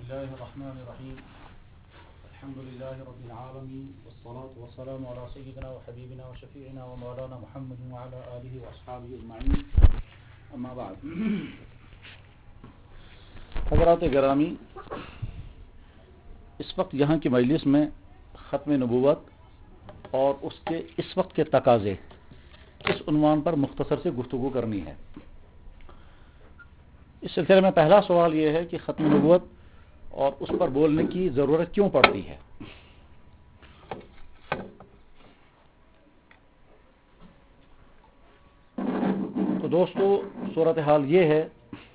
الله الرحمن الرحيم الحمد لله رب العالمين والصلاة والسلام على سيدنا وحبيبنا وشفيعنا ومولانا محمد وعلى آله وأصحابه أجمعين أما بعد. حضرات گرامی، اس وقت یہاں کی مجلس میں ختم نبوت اور اس کے اس وقت کے تقاضے اس عنوان پر مختصر سے گفتگو کرنی ہے. اس سلسلے میں پہلا سوال یہ ہے کہ ختم نبوت اور اس پر بولنے کی ضرورت کیوں پڑتی ہے؟ تو دوستو، صورتحال یہ ہے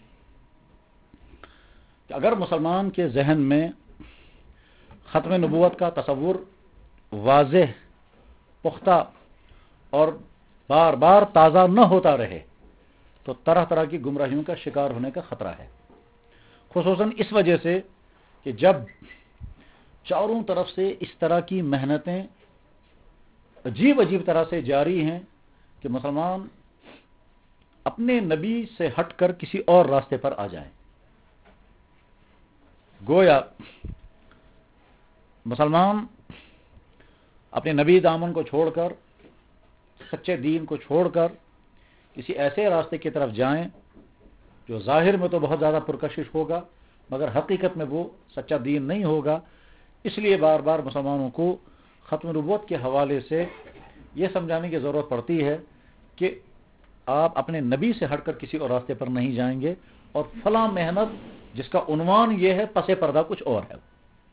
کہ اگر مسلمان کے ذہن میں ختم نبوت کا تصور واضح، پختہ اور بار بار تازہ نہ ہوتا رہے تو طرح طرح کی گمراہیوں کا شکار ہونے کا خطرہ ہے، خصوصاً اس وجہ سے کہ جب چاروں طرف سے اس طرح کی محنتیں عجیب عجیب طرح سے جاری ہیں کہ مسلمان اپنے نبی سے ہٹ کر کسی اور راستے پر آ جائیں. گویا مسلمان اپنے نبی دامن کو چھوڑ کر، سچے دین کو چھوڑ کر کسی ایسے راستے کی طرف جائیں جو ظاہر میں تو بہت زیادہ پرکشش ہوگا مگر حقیقت میں وہ سچا دین نہیں ہوگا. اس لیے بار بار مسلمانوں کو ختم نبوت کے حوالے سے یہ سمجھانے کی ضرورت پڑتی ہے کہ آپ اپنے نبی سے ہٹ کر کسی اور راستے پر نہیں جائیں گے، اور فلاں محنت جس کا عنوان یہ ہے پس پردہ کچھ اور ہے.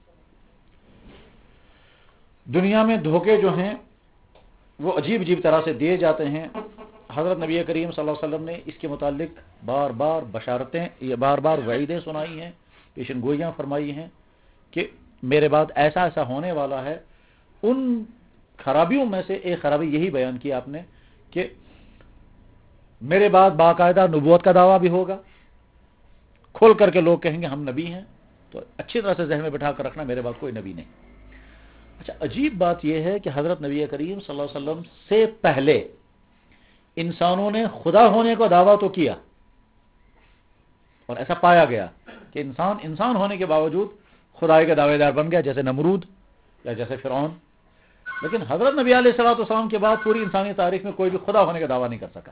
دنیا میں دھوکے جو ہیں وہ عجیب عجیب طرح سے دیے جاتے ہیں. حضرت نبی کریم صلی اللہ علیہ وسلم نے اس کے متعلق بار بار بشارتیں یا بار بار وعیدیں سنائی ہیں، پیشن گوئیاں فرمائی ہیں کہ میرے بعد ایسا ایسا ہونے والا ہے. ان خرابیوں میں سے ایک خرابی یہی بیان کی آپ نے کہ میرے بعد باقاعدہ نبوت کا دعویٰ بھی ہوگا، کھول کر کے لوگ کہیں گے ہم نبی ہیں. تو اچھی طرح سے ذہن میں بٹھا کر رکھنا، میرے بعد کوئی نبی نہیں. اچھا، عجیب بات یہ ہے کہ حضرت نبی کریم صلی اللہ علیہ وسلم سے پہلے انسانوں نے خدا ہونے کا دعویٰ تو کیا، اور ایسا پایا گیا کہ انسان ہونے کے باوجود خدائی کا دعوے دار بن گیا، جیسے نمرود یا جیسے فرعون. لیکن حضرت نبی علیہ الصلوۃ والسلام کے بعد پوری انسانی تاریخ میں کوئی بھی خدا ہونے کا دعویٰ نہیں کر سکا.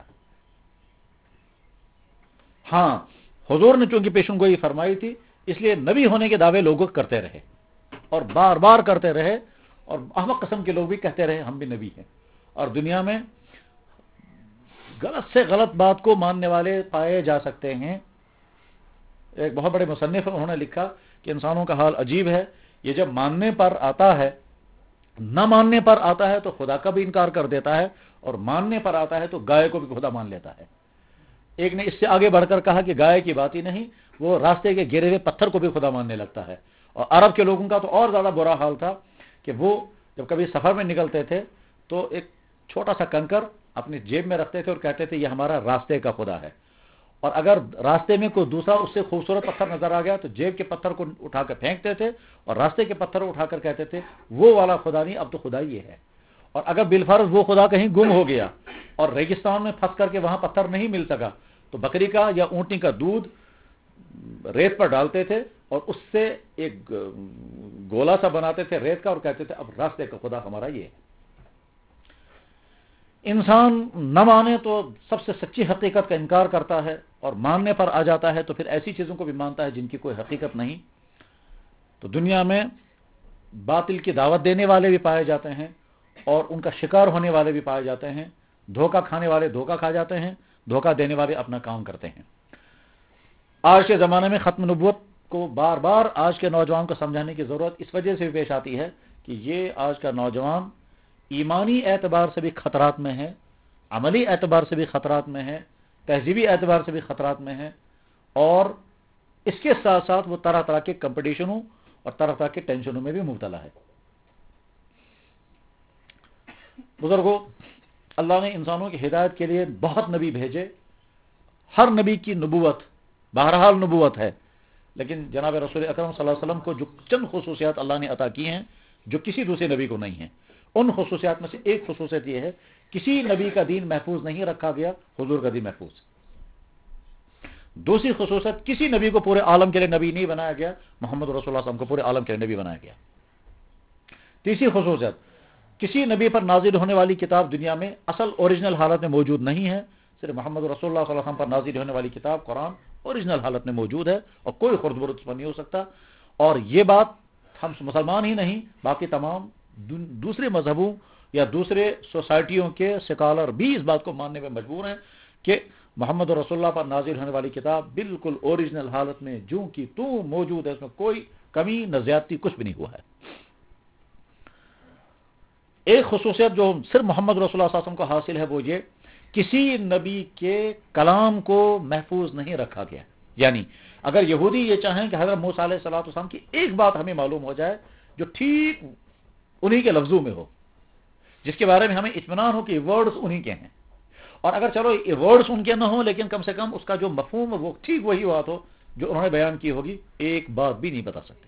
ہاں، حضور نے چونکہ پیشن گوئی فرمائی تھی اس لیے نبی ہونے کے دعوے لوگ کرتے رہے اور بار بار کرتے رہے، اور احمق قسم کے لوگ بھی کہتے رہے ہم بھی نبی ہیں. اور دنیا میں غلط سے غلط بات کو ماننے والے پائے جا سکتے ہیں. ایک بہت بڑے مصنف انہوں نے لکھا کہ انسانوں کا حال عجیب ہے، یہ جب ماننے پر آتا ہے، نہ ماننے پر آتا ہے تو خدا کا بھی انکار کر دیتا ہے، اور ماننے پر آتا ہے تو گائے کو بھی خدا مان لیتا ہے. ایک نے اس سے آگے بڑھ کر کہا کہ گائے کی بات ہی نہیں، وہ راستے کے گرے ہوئے پتھر کو بھی خدا ماننے لگتا ہے. اور عرب کے لوگوں کا تو اور زیادہ برا حال تھا کہ وہ جب کبھی سفر میں نکلتے تھے تو ایک چھوٹا سا کنکر اپنی جیب میں رکھتے تھے اور کہتے تھے یہ ہمارا راستے کا خدا ہے. اور اگر راستے میں کوئی دوسرا اس سے خوبصورت پتھر نظر آ گیا تو جیب کے پتھر کو اٹھا کر پھینکتے تھے اور راستے کے پتھر اٹھا کر کہتے تھے وہ والا خدا نہیں، اب تو خدا یہ ہے. اور اگر بالفرض وہ خدا کہیں گم ہو گیا اور ریگستان میں پھنس کر کے وہاں پتھر نہیں مل سکا تو بکری کا یا اونٹنی کا دودھ ریت پر ڈالتے تھے اور اس سے ایک گولا سا بناتے تھے ریت کا اور کہتے تھے اب راستے کا خدا ہمارا یہ ہے. انسان نہ مانے تو سب سے سچی حقیقت کا انکار کرتا ہے، اور ماننے پر آ جاتا ہے تو پھر ایسی چیزوں کو بھی مانتا ہے جن کی کوئی حقیقت نہیں. تو دنیا میں باطل کی دعوت دینے والے بھی پائے جاتے ہیں اور ان کا شکار ہونے والے بھی پائے جاتے ہیں. دھوکہ کھانے والے دھوکہ کھا جاتے ہیں، دھوکہ دینے والے اپنا کام کرتے ہیں. آج کے زمانے میں ختم نبوت کو بار بار آج کے نوجوان کو سمجھانے کی ضرورت اس وجہ سے بھی پیش آتی ہے کہ یہ آج کا نوجوان ایمانی اعتبار سے بھی خطرات میں ہے، عملی اعتبار سے بھی خطرات میں ہے، تہذیبی اعتبار سے بھی خطرات میں ہے، اور اس کے ساتھ ساتھ وہ طرح طرح کے کمپٹیشنوں اور طرح طرح کے ٹینشنوں میں بھی مبتلا ہے. بزرگوں، اللہ نے انسانوں کی ہدایت کے لیے بہت نبی بھیجے. ہر نبی کی نبوت بہرحال نبوت ہے، لیکن جناب رسول اکرم صلی اللہ علیہ وسلم کو جو چند خصوصیات اللہ نے عطا کی ہیں جو کسی دوسرے نبی کو نہیں ہیں، ان خصوصیات میں سے ایک خصوصیت یہ ہے کسی نبی کا دین محفوظ نہیں رکھا گیا، حضور کا دین محفوظ. दूसरी खसूसियत, किसी नबी को पूरे आलम के लिए नबी नहीं बनाया गया, मोहम्मद रसूलुल्लाह सल्लल्लाहु अलैहि वसल्लम को पूरे आलम के लिए नबी बनाया गया। तीसरी खसूसियत, किसी नबी पर नाजिल होने वाली किताब दुनिया में असल ओरिजिनल हालत में मौजूद नहीं है, सिर्फ मोहम्मद रसूलुल्लाह सल्लल्लाहु अलैहि वसल्लम पर नाजिल होने वाली किताब कुरान ओरिजिनल हालत में मौजूद है और कोई खुर्द बुर्द पर नहीं हो सकता। और ये बात हम मुसलमान ही नहीं, बाकी तमाम दूसरे मजहबों या दूसरे सोसाइटियों के स्कॉलर भी इस बात को मानने में मजबूर हैं कि मोहम्मद रसूलुल्लाह पर नाजिल होने वाली किताब बिल्कुल ओरिजिनल हालत में जूं की तूं मौजूद है, इसमें कोई कमी न ज्यादती कुछ भी नहीं हुआ है। एक खसूसियत जो सिर्फ मोहम्मद रसूलुल्लाह सल्लल्लाहु अलैहि वसल्लम को हासिल है वो ये, किसी नबी के कलाम को महफूज नहीं रखा गया। यानी अगर यहूदी ये चाहें कि हज़रत मूसा अलैहिस्सलाम की एक बात हमें मालूम हो जाए जो ठीक उन्हीं के लफ्जों में हो, जिसके बारे में हमें इत्मीनान हो कि वर्ड्स उन्हीं के हैं, और अगर चलो ये वर्ड्स उनके न हो लेकिन कम से कम उसका जो मफहूम है वो ठीक वही बात हो जो उन्होंने बयान की होगी, एक बात भी नहीं बता सकते।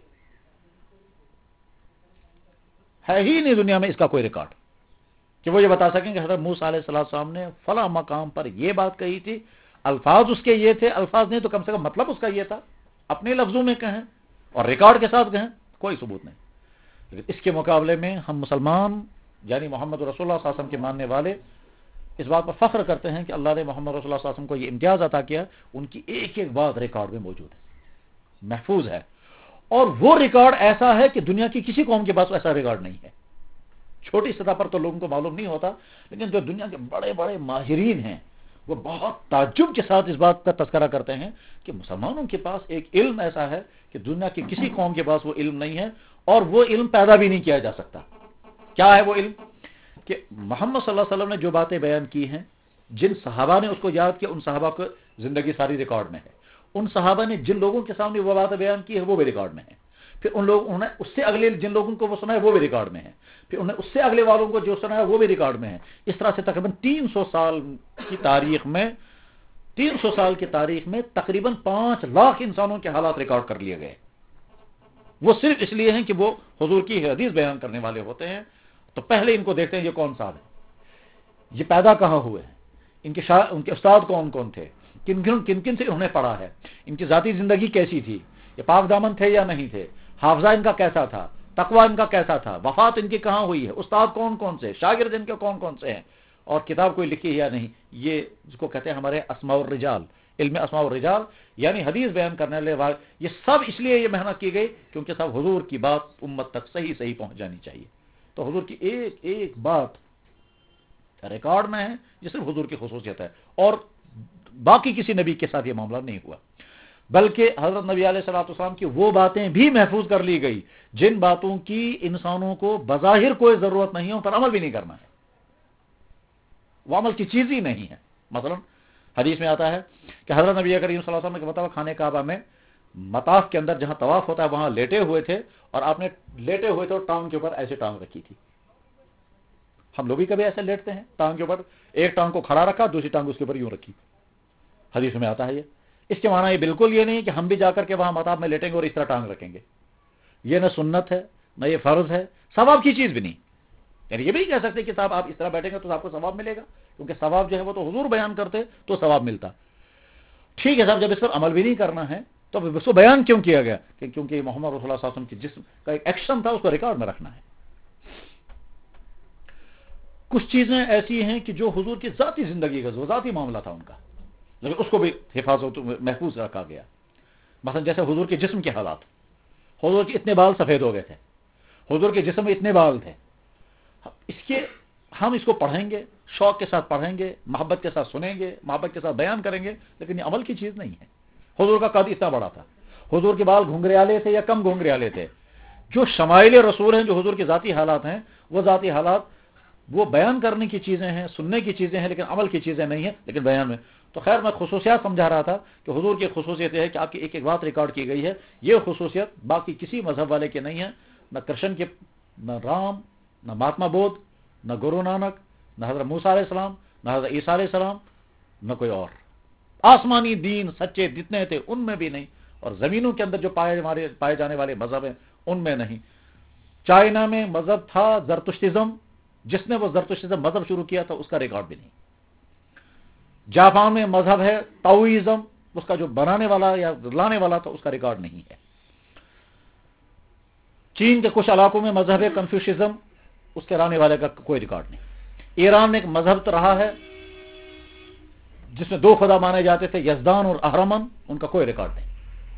है ही नहीं दुनिया में इसका कोई रिकॉर्ड कि वो ये बता सकें कि हज़रत मूसा अलैहिस्सलाम ने फला मकाम पर ये बात कही थी, अल्फाज उसके ये थे, अल्फाज नहीं तो कम से कम मतलब उसका ये था, अपने लफ्जों में कहें और रिकॉर्ड के साथ कहें, कोई सबूत नहीं। लेकिन इसके मुकाबले में हम मुसलमान यानी मोहम्मद रसूलुल्लाह सल्लल्लाहु अलैहि वसल्लम के मानने वाले इस बात पर फख्र करते हैं कि अल्लाह ने मोहम्मद रसूलुल्लाह सल्लल्लाहु अलैहि वसल्लम को ये इम्तियाज अता किया, उनकी एक एक बात रिकॉर्ड में मौजूद है, महफूज है, और वो रिकॉर्ड ऐसा है कि दुनिया की किसी कौम के पास ऐसा रिकॉर्ड नहीं है। छोटी सतह पर तो लोगों को मालूम नहीं होता, लेकिन जो दुनिया के बड़े बड़े माहिरीन हैं वो बहुत ताज्जुब के साथ इस बात का तस्करा करते हैं कि मुसलमानों के पास एक इल्म ऐसा है कि दुनिया की किसी कौम के पास वो इल्म नहीं है, और वो इल्म पैदा भी नहीं किया जा सकता। क्या है वो इल्म? कि मोहम्मद सल्लल्लाहु अलैहि वसल्लम ने जो बातें बयान की हैं, जिन सहाबा ने उसको याद किया, उन सहाबा को जिंदगी सारी रिकॉर्ड में है। उन सहाबा ने जिन लोगों के सामने वो बातें बयान की है वो भी रिकॉर्ड में है। फिर उन्होंने उससे अगले जिन लोगों को वो सुनाया वो भी रिकॉर्ड में है। फिर उन्होंने उससे अगले वालों को जो सुनाया वो भी रिकॉर्ड में है। इस तरह से तकरीबन 300 साल की तारीख में तकरीबन 5 लाख इंसानों के हालात रिकॉर्ड कर लिए गए। वो सिर्फ इसलिए हैं कि वो हुजूर की हदीस बयान करने वाले होते हैं। तो पहले इनको देखते हैं ये कौन साहब है, ये पैदा कहाँ हुए हैं, उनके उस्ताद कौन कौन थे, किन किन से उन्होंने पढ़ा है, इनकी जाती जिंदगी कैसी थी, ये पाक दामन थे या नहीं थे, हाफजा इनका कैसा था, तकवा इनका कैसा था, वफात इनकी कहाँ हुई है, उस्ताद कौन कौन से, शागिर्द इनके कौन कौन से हैं, और किताब कोई लिखी है या नहीं। ये जिसको कहते हैं हमारे अस्माउर रिजाल, इल्म अस्माउर रिजाल, यानी हदीस बयान करने वाले, ये सब इसलिए ये मेहनत की गई क्योंकि सब हुजूर की बात उम्मत तक सही सही पहुंच जानी चाहिए। तो हुजूर की एक एक बात रिकॉर्ड में है, ये सिर्फ हुजूर की खुसूसियत है, और बाकी किसी नबी के साथ ये मामला नहीं हुआ। बल्कि हजरत नबी अलैहिस्सलाम की वो बातें भी महफूज कर ली गई जिन बातों की इंसानों को बज़ाहिर कोई जरूरत नहीं है, उन पर अमल भी नहीं करना है, वो अमल की चीज ही नहीं है। मसलन हदीस में आता है कि हजरत नबी करीम सल्लल्लाहु अलैहि वसल्लम के मुताबिक खाने काबा में मताफ के अंदर जहां तवाफ होता है वहां लेटे हुए थे, और आपने लेटे हुए थे और टांग के ऊपर ऐसे टांग रखी थी। हम लोग भी कभी ऐसे लेटते हैं, टांग के ऊपर एक टांग को खड़ा रखा, दूसरी टांग उसके ऊपर यूं रखी, हदीस में आता है ये। इसके माना ये बिल्कुल ये नहीं कि हम भी जाकर के वहां मताब में लेटेंगे और इस तरह टांग रखेंगे। ये न सुन्नत है, न ये फर्ज है, सवाब की चीज भी नहीं। यानी ये भी नहीं कह सकते कि साहब आप इस तरह बैठेंगे तो आपको सवाब मिलेगा, क्योंकि सवाब जो है वो तो हुजूर बयान करते तो सवाब मिलता। ठीक है साहब, जब इस पर अमल भी नहीं करना है तो उसको बयान क्यों किया गया? क्योंकि मोहम्मद रसूलुल्लाह सल्लल्लाहु अलैहि वसल्लम की जिस्म का एक एक्शन था, उसको रिकॉर्ड में रखना है। कुछ चीजें ऐसी हैं कि जो हुजूर की जाती जिंदगी का जाती मामला था उनका, लेकिन उसको भी हिफाजत महफूज रखा गया। मसलन जैसे हुजूर के जिस्म के हालात, हुजूर के इतने बाल सफेद हो गए थे, हुजूर के जिस्म में इतने बाल थे, हम इसको पढ़ेंगे, शौक के साथ पढ़ेंगे, मोहब्बत के साथ सुनेंगे, मोहब्बत के साथ बयान करेंगे, लेकिन ये अमल की चीज नहीं है। हुजूर का कद इतना बड़ा था, हुजूर के बाल घुंघरियाले थे या कम घुंघरियाले थे। जो शमाइल रसूल हैं, जो हुजूर के जाती हालात हैं, वो जाती हालात वो बयान करने की चीजें हैं, सुनने की चीजें हैं, लेकिन अमल की चीजें नहीं है, लेकिन बयान में। तो खैर मैं खुसूसियत समझा रहा था कि हुजूर की खुसूसियत है कि आपकी एक एक बात रिकॉर्ड की गई है। ये खुसूसियत बाकी किसी मजहब वाले के नहीं है, न कृष्ण के, न राम, न महात्मा बोध, न गुरु नानक, न हजरत मूसा अलैहिस्सलाम, न हजरत ईसा अलैहिस्सलाम, न कोई और। आसमानी दीन सच्चे जितने थे उनमें भी नहीं, और जमीनों के अंदर जो पाए जाने वाले मजहब हैं उनमें नहीं। चाइना में मजहब था जरतुश्तिज्म, जिसने वो जरतुश्तिज्म मजहब शुरू किया था उसका रिकॉर्ड भी नहीं। जापान में मजहब है ताओइज्म, اس کا جو بنانے والا یا لانے والا تھا اس کا ریکارڈ نہیں ہے۔ چین کے کچھ علاقوں میں مذہب کنفیوشزم، اس کے لانے والے کا کوئی ریکارڈ نہیں۔ ایران میں ایک مذہب تو رہا ہے جس میں 2 خدا مانے جاتے تھے، یزدان اور اہرمن، ان کا کوئی ریکارڈ نہیں۔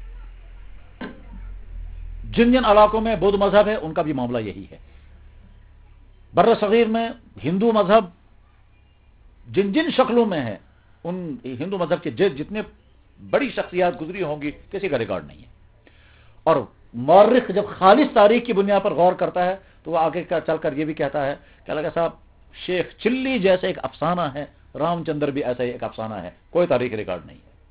جن جن علاقوں میں بدھ مذہب ہے ان کا بھی معاملہ یہی ہے۔ بر صغیر میں ہندو مذہب جن جن شکلوں میں ہے، ان ہندو مذہب کے جتنے بڑی شخصیات گزری ہوں گی کسی کا ریکارڈ نہیں ہے۔ اور مورخ جب خالص تاریخ کی بنیاد پر غور کرتا ہے تو وہ آگے چل کر یہ بھی کہتا ہے کہ اللہ صاحب شیخ چلی جیسے ایک افسانہ ہے، رام چندر بھی ایسا ہی ایک افسانہ ہے، کوئی تاریخ ریکارڈ نہیں ہے،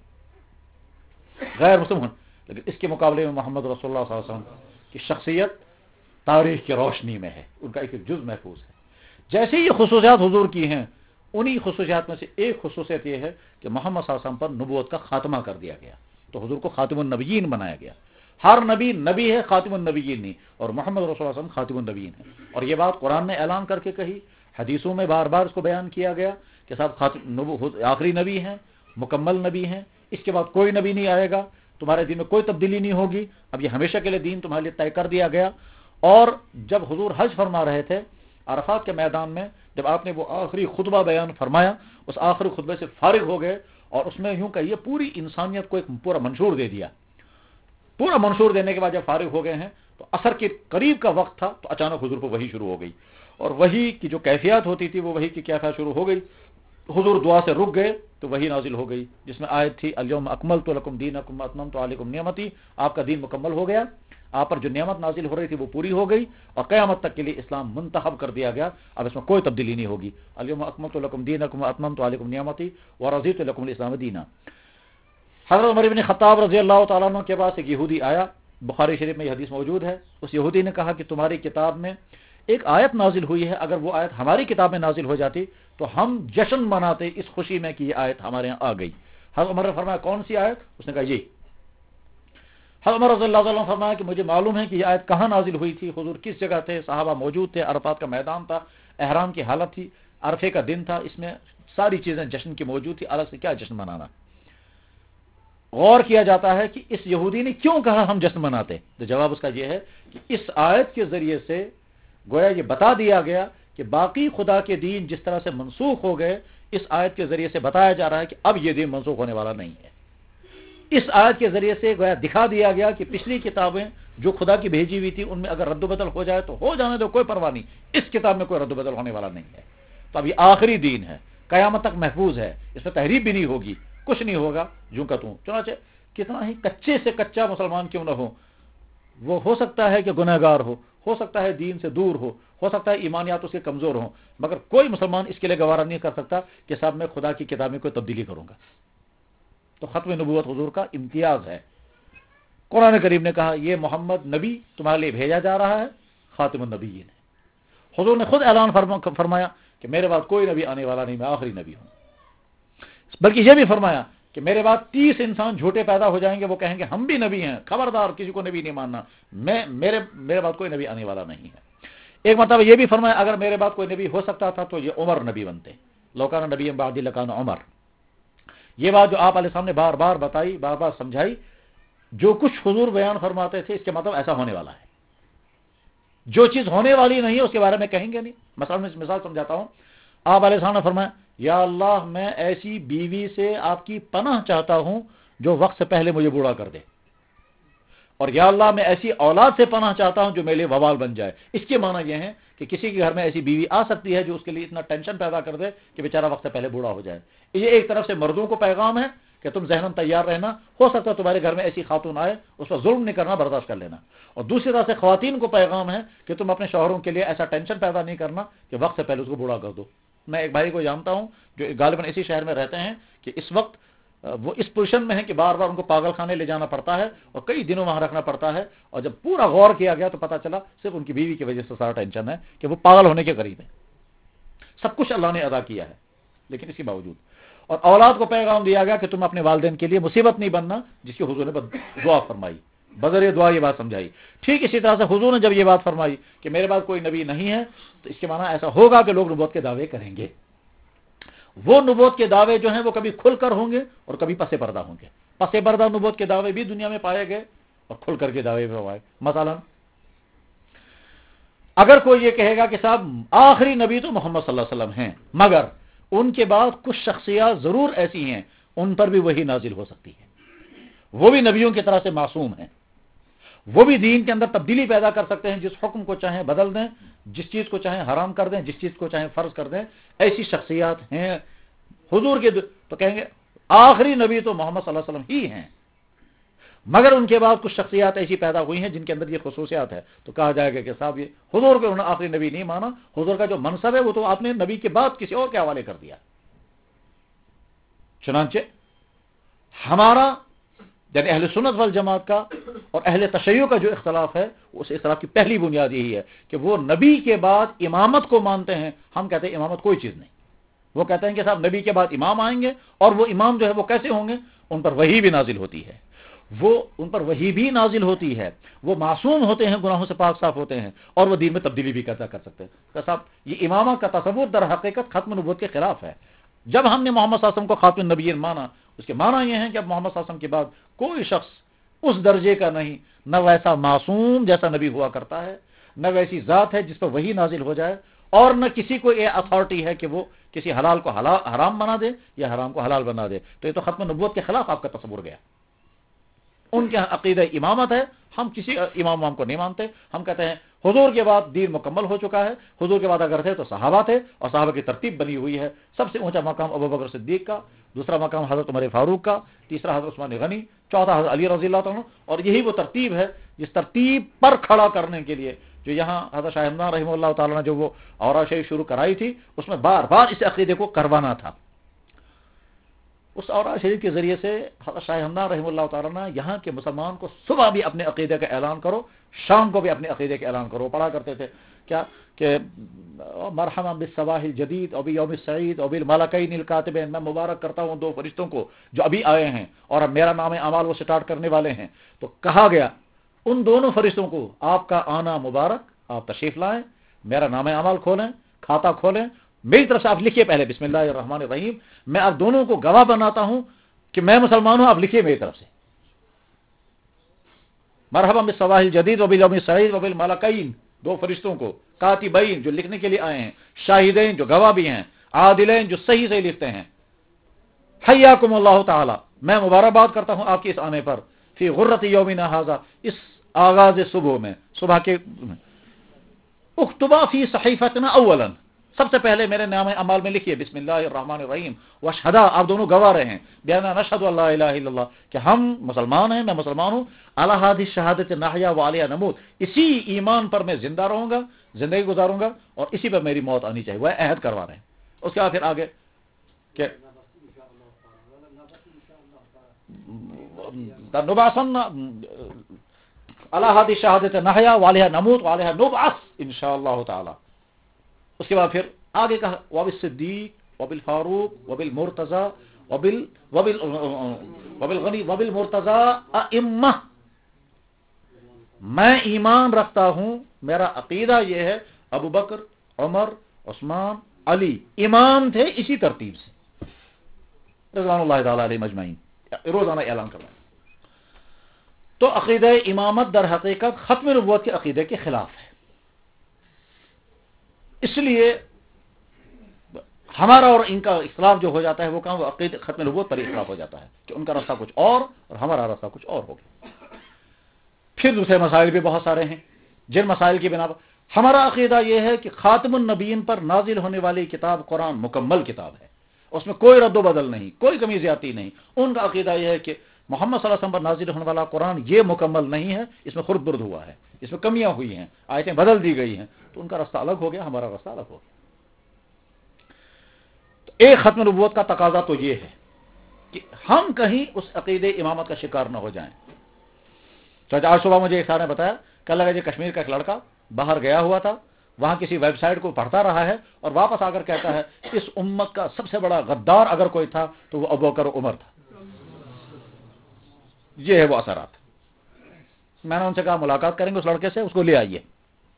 غیر مسلم ہیں۔ لیکن اس کے مقابلے میں محمد رسول اللہ صلی اللہ علیہ وسلم کی شخصیت تاریخ کی روشنی میں ہے، ان کا ایک ایک جز محفوظ ہے۔ جیسے یہ خصوصیات حضور کی ہیں، انہی خصوصیات میں سے ایک خصوصیت یہ ہے کہ محمد صلی اللہ علیہ وسلم پر نبوت کا خاتمہ کر دیا گیا، تو حضور کو خاتم النبیین بنایا گیا۔ ہر نبی نبی ہے، خاتم النبیین نہیں، اور محمد رسول اللہ صلی اللہ علیہ وسلم خاتم النبیین ہے۔ اور یہ بات قرآن نے اعلان کر کے کہی، حدیثوں میں بار بار اس کو بیان کیا گیا کہ صاحب آخری نبی ہیں، مکمل نبی ہیں، اس کے بعد کوئی نبی نہیں آئے گا، تمہارے دین میں کوئی تبدیلی نہیں ہوگی، اب یہ ہمیشہ کے لیے دین تمہارے لیے طے کر دیا گیا۔ اور جب حضور حج فرما رہے تھے عرفات کے میدان میں، جب آپ نے وہ آخری خطبہ بیان فرمایا، اس آخری خطبے سے فارغ ہو گئے اور اس میں یوں کہیے پوری انسانیت کو ایک پورا منشور دے دیا۔ پورا منشور دینے کے بعد جب فارغ ہو گئے ہیں تو عصر کے قریب کا وقت تھا، تو اچانک حضور پر وحی شروع ہو گئی، اور وحی کی جو کیفیت ہوتی تھی وہ وحی کی کیفیت شروع ہو گئی۔ حضور دعا سے رک گئے تو وحی نازل ہو گئی، جس میں آیت تھی الیوم اکملت لکم دینکم واتممت علیکم نعمتی، آپ کا دین مکمل ہو گیا، آپ پر جو نعمت نازل ہو رہی تھی وہ پوری ہو گئی، اور قیامت تک کے لیے اسلام منتخب کر دیا گیا، اب اس میں کوئی تبدیلی نہیں ہوگی۔ الیوم اکملت لکم دینکم واتممت علیکم نعمتی ورضیت لکم الاسلام دینا۔ حضرت عمر بن خطاب رضی اللہ تعالیٰ عنہ کے پاس ایک یہودی آیا، بخاری شریف میں یہ حدیث موجود ہے۔ اس یہودی نے کہا کہ تمہاری کتاب میں ایک آیت نازل ہوئی ہے، اگر وہ آیت ہماری کتاب میں نازل ہو جاتی تو ہم جشن مناتے اس خوشی میں کہ یہ آیت ہمارے یہاں آ گئی۔ حضرت عمر نے فرمایا کون سی آیت؟ اس نے کہا یہ۔ حضرت عمر رضی اللہ عنہ نے فرمایا کہ مجھے معلوم ہے کہ یہ آیت کہاں نازل ہوئی تھی، حضور کس جگہ تھے، صحابہ موجود تھے، عرفات کا میدان تھا، احرام کی حالت تھی، عرفے کا دن تھا، اس میں ساری چیزیں جشن کی موجود تھی، الگ سے کیا جشن منانا۔ غور کیا جاتا ہے کہ اس یہودی نے کیوں کہا ہم جشن مناتے، تو جواب اس کا یہ ہے کہ اس آیت کے ذریعے سے گویا یہ بتا دیا گیا کہ باقی خدا کے دین جس طرح سے منسوخ ہو گئے، اس آیت کے ذریعے سے بتایا جا رہا ہے کہ اب یہ دین منسوخ ہونے والا نہیں ہے۔ اس آیت کے ذریعے سے گویا دکھا دیا گیا کہ پچھلی کتابیں جو خدا کی بھیجی ہوئی تھی ان میں اگر رد و بدل ہو جائے تو ہو جانے دو، کوئی پرواہ نہیں، اس کتاب میں کوئی رد و بدل ہونے والا نہیں ہے۔ تو اب یہ آخری دین ہے، قیامت تک محفوظ ہے، اس میں تحریف بھی نہیں ہوگی، کچھ نہیں ہوگا جو کا توں۔ چنانچہ کتنا ہی کچے سے کچا مسلمان کیوں نہ وہ ہو سکتا ہے کہ گنہگار ہو سکتا ہے دین سے دور ہو سکتا ہے ایمانیات اس کے کمزور ہوں، مگر کوئی مسلمان اس کے لیے گوارا نہیں کر سکتا کہ صاحب میں خدا کی کتاب میں کوئی تبدیلی کروں گا۔ تو ختم نبوت حضور کا امتیاز ہے۔ قرآن کریم نے کہا یہ محمد نبی تمہارے لیے بھیجا جا رہا ہے، خاتم النبیین ہے۔ حضور نے خود اعلان فرمایا کہ میرے بعد کوئی نبی آنے والا نہیں، میں آخری نبی ہوں۔ بلکہ یہ بھی فرمایا کہ میرے بعد 30 انسان جھوٹے پیدا ہو جائیں گے، وہ کہیں گے ہم بھی نبی ہیں، خبردار کسی کو نبی نہیں ماننا، میرے بعد کوئی نبی آنے والا نہیں ہے۔ ایک مرتبہ یہ بھی فرمایا اگر میرے بعد کوئی نبی ہو سکتا تھا تو یہ عمر نبی بنتے، لوکان نبی بعدی لکان عمر۔ یہ بات جو آپ علیہ السلام نے بار بار بتائی، بار بار سمجھائی، جو کچھ حضور بیان فرماتے تھے اس کے مطلب ایسا ہونے والا ہے۔ جو چیز ہونے والی نہیں ہے اس کے بارے میں کہیں گے نہیں۔ مثلا میں مثال سمجھاتا ہوں، آپ علیہ السلام نے فرمایا یا اللہ میں ایسی بیوی سے آپ کی پناہ چاہتا ہوں جو وقت سے پہلے مجھے بوڑھا کر دے، اور یا اللہ میں ایسی اولاد سے پناہ چاہتا ہوں جو میرے لیے وبال بن جائے۔ اس کے معنی یہ ہے کہ کسی کے گھر میں ایسی بیوی آ سکتی ہے جو اس کے لیے اتنا ٹینشن پیدا کر دے کہ بیچارہ وقت سے پہلے بوڑھا ہو جائے۔ یہ ایک طرف سے مردوں کو پیغام ہے کہ تم ذہناً تیار رہنا، ہو سکتا ہے تمہارے گھر میں ایسی خاتون آئے، اس پر ظلم نہیں کرنا، برداشت کر لینا۔ اور دوسری طرف سے خواتین کو پیغام ہے کہ تم اپنے شوہروں کے لیے ایسا ٹینشن پیدا نہیں کرنا کہ وقت سے پہلے اس کو بوڑھا کر دو۔ میں ایک بھائی کو جانتا ہوں جو غالباً اسی شہر میں رہتے ہیں کہ اس وقت وہ اس پوزیشن میں ہے کہ بار بار ان کو پاگل خانے لے جانا پڑتا ہے اور کئی دنوں وہاں رکھنا پڑتا ہے، اور جب پورا غور کیا گیا تو پتا چلا صرف ان کی بیوی کی وجہ سے سارا ٹینشن ہے کہ وہ پاگل ہونے کے قریب ہے۔ سب کچھ اللہ نے ادا کیا ہے لیکن اس کے باوجود، اور اولاد کو پیغام دیا گیا کہ تم اپنے والدین کے لیے مصیبت نہیں بننا، جس کی حضور نے دعا فرمائی، بذریعہ دعا یہ بات سمجھائی۔ ٹھیک اسی طرح سے حضور نے جب یہ بات فرمائی کہ میرے بعد کوئی نبی نہیں ہے تو اس کے معنی ایسا ہوگا کہ لوگ نبوت کے دعوے کریں گے۔ وہ نبوت کے دعوے جو ہیں وہ کبھی کھل کر ہوں گے اور کبھی پس پردہ ہوں گے. پس پردہ نبوت کے دعوے بھی دنیا میں پائے گئے اور کھل کر کے دعوے بھی پائے. مثلا اگر کوئی یہ کہے گا کہ صاحب آخری نبی تو محمد صلی اللہ علیہ وسلم ہیں، مگر ان کے بعد کچھ شخصیات ضرور ایسی ہیں ان پر بھی وہی نازل ہو سکتی ہے، وہ بھی نبیوں کی طرح سے معصوم ہیں، وہ بھی دین کے اندر تبدیلی پیدا کر سکتے ہیں، جس حکم کو چاہیں بدل دیں، جس چیز کو چاہیں حرام کر دیں، جس چیز کو چاہیں فرض کر دیں. ایسی شخصیات ہیں حضور کے تو کہیں گے آخری نبی تو محمد صلی اللہ علیہ وسلم ہی ہیں، مگر ان کے بعد کچھ شخصیات ایسی پیدا ہوئی ہیں جن کے اندر یہ خصوصیات ہے، تو کہا جائے گا کہ صاحب یہ حضور کو انہوں نے آخری نبی نہیں مانا، حضور کا جو منصب ہے وہ تو آپ نے نبی کے بعد کسی اور کے حوالے کر دیا. چنانچہ ہمارا یعنی اہل سنت والجماعت کا اور اہل تشیع کا جو اختلاف ہے، اس اختلاف کی پہلی بنیاد یہی ہے کہ وہ نبی کے بعد امامت کو مانتے ہیں. ہم کہتے ہیں امامت کوئی چیز نہیں. وہ کہتے ہیں کہ صاحب نبی کے بعد امام آئیں گے، اور وہ امام جو ہے وہ کیسے ہوں گے؟ ان پر وحی بھی نازل ہوتی ہے، وہ معصوم ہوتے ہیں، گناہوں سے پاک صاف ہوتے ہیں، اور وہ دین میں تبدیلی بھی پیدا کر سکتے ہیں. تو صاحب یہ امامہ کا تصور در حقیقت ختم نبوت کے خلاف ہے. جب ہم نے محمد صلی اللہ علیہ وسلم کو خاتم النبیین مانا، اس کے معنی یہ ہے کہ اب محمد صلی اللہ علیہ وسلم کے بعد کوئی شخص اس درجے کا نہیں، نہ ویسا معصوم جیسا نبی ہوا کرتا ہے، نہ ویسی ذات ہے جس پر وحی نازل ہو جائے، اور نہ کسی کو یہ اتھارٹی ہے کہ وہ کسی حلال کو حرام بنا دے یا حرام کو حلال بنا دے. تو یہ تو ختم نبوت کے خلاف آپ کا تصور گیا. ان کے عقیدہ امامت ہے، ہم کسی امام کو نہیں مانتے. ہم کہتے ہیں حضور کے بعد دین مکمل ہو چکا ہے. حضور کے بعد اگر تھے تو صحابہ تھے، اور صحابہ کی ترتیب بنی ہوئی ہے. سب سے اونچا مقام ابوبکر صدیق کا، دوسرا مقام حضرت عمر فاروق کا، تیسرا حضرت عثمان غنی، چوتھا حضرت علی رضی اللہ عنہ. اور یہی وہ ترتیب ہے جس ترتیب پر کھڑا کرنے کے لیے جو یہاں حضرت شاہ ہمدان رحمہ اللہ تعالیٰ نے جو وہ اورا شریف شروع کرائی تھی، اس میں بار بار اس عقیدے کو کروانا تھا. اس اورا شریف کے ذریعے سے حضرت شاہ ہمدان رحمہ اللہ تعالیٰ نے یہاں کے مسلمان کو صبح بھی اپنے عقیدے کا اعلان کرو، شام کو بھی اپنے عقیدے کا اعلان کرو. پڑھا کرتے تھے کیا کہ مرحبا بالصباح الجدید و بیوم السعید و بالملکین الکاتبین، میں مبارک کرتا ہوں دو فرشتوں کو جو ابھی آئے ہیں اور اب میرا نام اعمال وہ سٹارٹ کرنے والے ہیں. تو کہا گیا ان دونوں فرشتوں کو آپ کا آنا مبارک، آپ تشریف لائیں، میرا نام اعمال کھولیں، کھاتا کھولیں، میری طرف سے آپ لکھیے پہلے بسم اللہ الرحمن الرحیم. میں آپ دونوں کو گواہ بناتا ہوں کہ میں مسلمان ہوں، آپ لکھیے میری طرف سے مرحبا بالصباح الجدید و بالیوم السعید و بالملکین، دو فرشتوں کو، کاتبین جو لکھنے کے لیے آئے ہیں، شاہدین جو گواہ بھی ہیں، عادلین جو صحیح سے لکھتے ہیں. حیاکم اللہ تعالی، میں مبارکباد کرتا ہوں آپ کے اس آنے پر، فی غرۃ یومنا ھذا، اس آغاز صبح میں، صبح کے. اکتبا فی صحیفتنا اولا، سب سے پہلے میرے نام اعمال میں لکھیے بسم اللہ الرحمن الرحیم. واشہدا، آپ دونوں گواہ رہے ہیں، بیانا نشہد اللہ الہ الا اللہ، کہ ہم مسلمان ہیں، میں مسلمان ہوں، علی ھذی الشہادۃ نحیا وعلیہا نموت، اسی ایمان پر میں زندہ رہوں گا، زندگی گزاروں گا، اور اسی پر میری موت آنی چاہیے. وہ عہد کروا رہے ہیں. اس کے بعد پھر آگے کہ نبعثن علی ھذی الشہادۃ نحیا وعلیہا نموت وعلیہا نبعث انشاءاللہ تعالی. اس کے بعد پھر آگے کہا وبالصدیق وبالفاروق وبالمرتضی وبالغنی وبالمرتضی ائمہ، میں ایمان رکھتا ہوں، میرا عقیدہ یہ ہے ابو بکر، عمر، عثمان، علی امام تھے اسی ترتیب سے رضوان اللہ تعالی علیہ مجمعین. روزانہ اعلان کرنا. تو عقیدہ امامت در حقیقت ختم نبوت کے عقیدے کے خلاف ہے. اس لیے ہمارا اور ان کا اختلاف جو ہو جاتا ہے وہ کہاں، وہ عقیدہ ختم نبوت پر اختلاف ہو جاتا ہے کہ ان کا راستہ کچھ اور ہمارا راستہ کچھ اور ہوگا. پھر دوسرے مسائل بھی بہت سارے ہیں جن مسائل کی بنا پر ہمارا عقیدہ یہ ہے کہ خاتم النبیین پر نازل ہونے والی کتاب قرآن مکمل کتاب ہے، اس میں کوئی رد و بدل نہیں، کوئی کمی زیادتی نہیں. ان کا عقیدہ یہ ہے کہ محمد صلی اللہ علیہ وسلم پر نازل ہونے والا قرآن یہ مکمل نہیں ہے، اس میں خرد برد ہوا ہے، اس میں کمیاں ہوئی ہیں، آیتیں بدل دی گئی ہیں. تو ان کا راستہ الگ ہو گیا، ہمارا راستہ الگ ہو گیا. تو ایک ختم نبوت کا تقاضا تو یہ ہے کہ ہم کہیں اس عقیدے امامت کا شکار نہ ہو جائیں. تو آج صبح مجھے ایک صاحب نے بتایا کل لگا جی کشمیر کا ایک لڑکا باہر گیا ہوا تھا، وہاں کسی ویب سائٹ کو پڑھتا رہا ہے اور واپس آ کر کہتا ہے اس امت کا سب سے بڑا غدار اگر کوئی تھا تو وہ ابو بکر عمر تھا. یہ ہے وہ اثرات. میں نے ان سے کہا ملاقات کریں گے اس لڑکے سے، اس کو لے آئیے.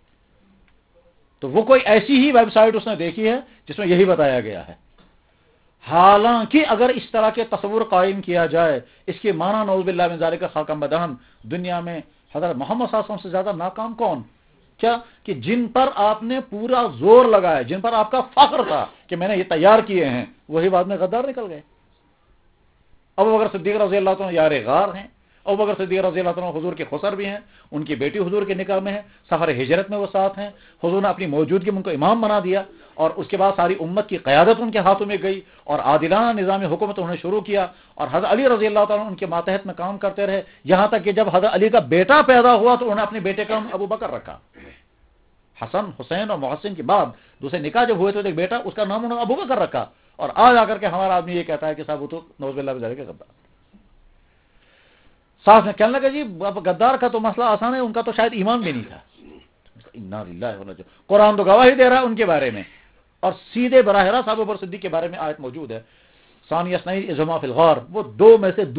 تو وہ کوئی ایسی ہی ویب سائٹ اس نے دیکھی ہے جس میں یہی بتایا گیا ہے. حالانکہ اگر اس طرح کے تصور قائم کیا جائے، اس کے معنی نعوذ باللہ من ذالک خاکم بدہن، دنیا میں حضرت محمد صلی اللہ علیہ وسلم سے زیادہ ناکام کون؟ کیا کہ جن پر آپ نے پورا زور لگایا، جن پر آپ کا فخر تھا کہ میں نے یہ تیار کیے ہیں، وہی بعد میں غدار نکل گئے۔ ابو بکر صدیق رضی اللہ عنہ یار غار ہیں، ابو بکر صدیق رضی اللہ عنہ حضور کے خسر بھی ہیں، ان کی بیٹی حضور کے نکاح میں ہے، سفر ہجرت میں وہ ساتھ ہیں، حضور نے اپنی موجودگی میں ان کو امام بنا دیا، اور اس کے بعد ساری امت کی قیادت ان کے ہاتھوں میں گئی، اور عادلانہ نظام حکومت انہوں نے شروع کیا، اور حضرت علی رضی اللہ تعالیٰ ان کے ماتحت میں کام کرتے رہے، یہاں تک کہ جب حضرت علی کا بیٹا پیدا ہوا تو انہوں نے اپنے بیٹے کا نام ابو بکر رکھا۔ حسن، حسین اور محسن کے بعد دوسرے نکاح جب ہوئے تو ایک بیٹا، اس کا نام انہوں نے ابو بکر رکھا، اور آج آ کر کے ہمارا آدمی یہ کہتا ہے کہ صاحب وہ تو نعوذ باللہ من ذالک غدار۔ ساتھ میں کہنے لگا جی اب غدار کا تو مسئلہ آسان ہے، ان کا تو شاید ایمان بھی نہیں تھا۔ انا للہ و انا الیہ راجعون، قرآن تو گواہی دے رہا ہے ان کے بارے میں، اور سیدھے براہ راست ابو بکر صدیق کے بارے میں آیت موجود ہے، ثانی اثنین اذ ہما فی الغار، وہ دو میں سے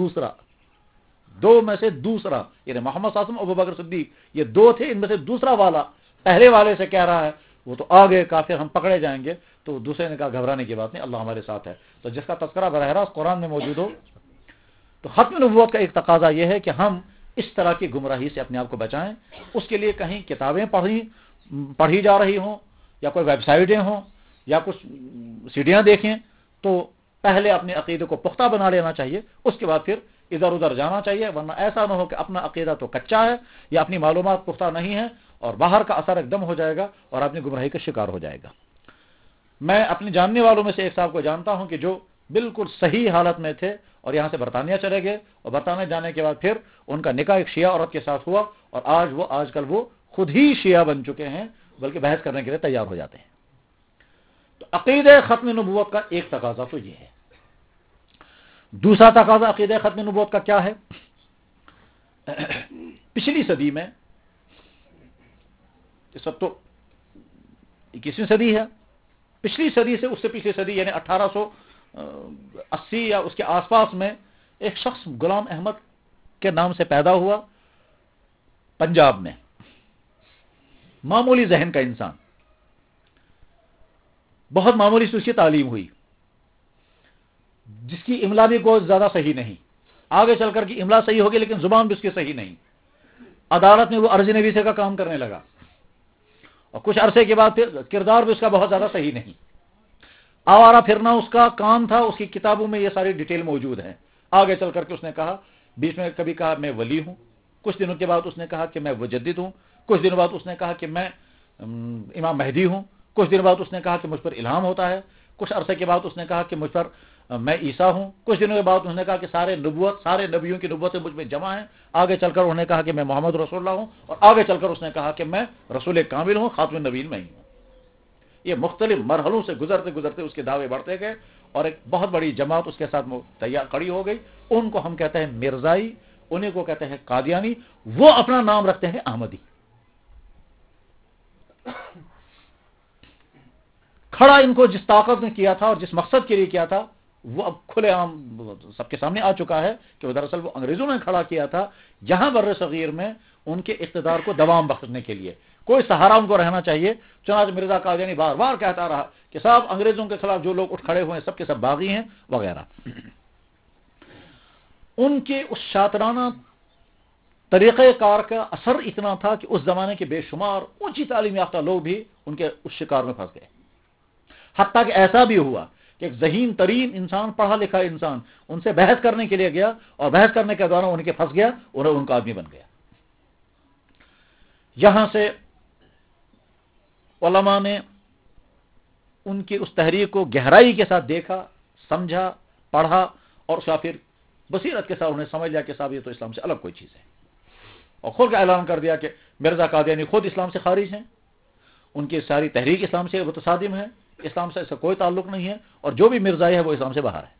دوسرا، یعنی محمد صلی اللہ علیہ وسلم، ابو بکر صدیق، یہ دو تھے، ان میں سے دوسرا والا پہلے والے سے کہہ رہا ہے وہ تو آگے کافر ہم پکڑے جائیں گے، تو دوسرے نے کہا گھبرانے کی بات نہیں، اللہ ہمارے ساتھ ہے۔ تو جس کا تذکرہ براہ راست قرآن میں موجود ہو، تو ختم نبوت کا ایک تقاضا یہ ہے کہ ہم اس طرح کی گمراہی سے اپنے آپ کو بچائیں۔ اس کے لیے کہیں کتابیں پڑھی جا رہی ہوں، یا کوئی ویب سائٹیں ہوں، یا کچھ سیڈیاں دیکھیں، تو پہلے اپنے عقیدے کو پختہ بنا لینا چاہیے، اس کے بعد پھر ادھر ادھر جانا چاہیے، ورنہ ایسا نہ ہو کہ اپنا عقیدہ تو کچا ہے یا اپنی معلومات پختہ نہیں ہے، اور باہر کا اثر ایک دم ہو جائے گا اور اپنی گمراہی کا شکار ہو جائے گا۔ میں اپنے جاننے والوں میں سے ایک صاحب کو جانتا ہوں کہ جو بالکل صحیح حالت میں تھے اور یہاں سے برطانیہ چلے گئے، اور برطانیہ جانے کے بعد پھر ان کا نکاح ایک شیعہ عورت کے ساتھ ہوا، اور آج کل وہ خود ہی شیعہ بن چکے ہیں، بلکہ بحث کرنے کے لیے تیار ہو جاتے ہیں۔ تو عقیدہ ختم نبوت کا ایک تقاضا تو یہ ہے۔ دوسرا تقاضا عقیدہ ختم نبوت کا کیا ہے؟ پچھلی صدی میں، اس وقت تو 21ویں صدی ہے، پچھلی صدی سے اس سے پچھلی صدی یعنی 1880 یا اس کے آس پاس میں ایک شخص غلام احمد کے نام سے پیدا ہوا پنجاب میں، معمولی ذہن کا انسان، بہت معمولی سے اس کی تعلیم ہوئی، جس کی املا بھی کوئی زیادہ صحیح نہیں، آگے چل کر کی املا صحیح ہوگی لیکن زبان بھی اس کی صحیح نہیں، عدالت میں وہ عرضی نویسے کا کام کرنے لگا، اور کچھ عرصے کے بعد پھر کردار بھی اس کا بہت زیادہ صحیح نہیں، آوارہ پھرنا اس کا کام تھا، اس کی کتابوں میں یہ ساری ڈیٹیل موجود ہے۔ آگے چل کر کے اس نے کہا، بیچ میں کبھی کہا میں ولی ہوں، کچھ دنوں کے بعد اس نے کہا کہ میں مجدد ہوں، کچھ دنوں بعد اس نے کہا کہ میں امام مہدی ہوں، کچھ دنوں بعد اس نے کہا کہ مجھ پر الہام ہوتا ہے، کچھ عرصے کے بعد اس نے کہا کہ مجھ پر میں عیسیٰ ہوں، کچھ دنوں کے بعد اس نے کہا کہ سارے نبیوں کی نبوتیں مجھ میں جمع ہیں، آگے چل کر انہوں نے کہا کہ میں محمد رسول اللہ ہوں، اور آگے چل کر اس نے کہا کہ میں رسول کامل ہوں، خاتم النبیین میں ہی ہوں۔ یہ مختلف مرحلوں سے گزرتے گزرتے اس کے دعوے بڑھتے گئے، اور ایک بہت بڑی جماعت اس کے ساتھ تیار کھڑی ہو گئی، ان کو ہم کہتے ہیں مرزائی، انہیں کو کہتے ہیں قادیانی، وہ اپنا نام رکھتے ہیں احمدی۔ کھڑا ان کو جس طاقت نے کیا تھا اور جس مقصد کے لیے کیا تھا، وہ اب کھلے عام سب کے سامنے آ چکا ہے کہ وہ دراصل وہ انگریزوں نے کھڑا کیا تھا یہاں بر صغیر میں ان کے اقتدار کو دوام بخشنے کے لیے، کوئی سہارا ان کو رہنا چاہیے۔ چنانچہ مرزا قادیانی بار بار کہتا رہا کہ صاحب انگریزوں کے خلاف جو لوگ اٹھ کھڑے ہوئے ہیں سب کے سب باغی ہیں وغیرہ۔ ان کے اس شاطرانہ طریقہ کار کا اثر اتنا تھا کہ اس زمانے کے بے شمار اونچی تعلیم یافتہ لوگ بھی ان کے اس شکار میں پھنس گئے، حتیٰ کہ ایسا بھی ہوا کہ ایک ذہین ترین انسان، پڑھا لکھا انسان ان سے بحث کرنے کے لیے گیا، اور بحث کرنے کے دوران ان کے پھنس گیا اور ان کا آدمی بن گیا۔ یہاں سے علماء نے ان کی اس تحریک کو گہرائی کے ساتھ دیکھا، سمجھا، پڑھا، اور اس کا پھر بصیرت کے ساتھ انہیں سمجھ لیا کہ صاحب یہ تو اسلام سے الگ کوئی چیز ہے، اور خود کا اعلان کر دیا کہ مرزا قادیانی خود اسلام سے خارج ہیں، ان کی ساری تحریک اسلام سے متصادم ہے، اسلام سے اس کا کوئی تعلق نہیں ہے، اور جو بھی مرزائی ہے وہ اسلام سے باہر ہے۔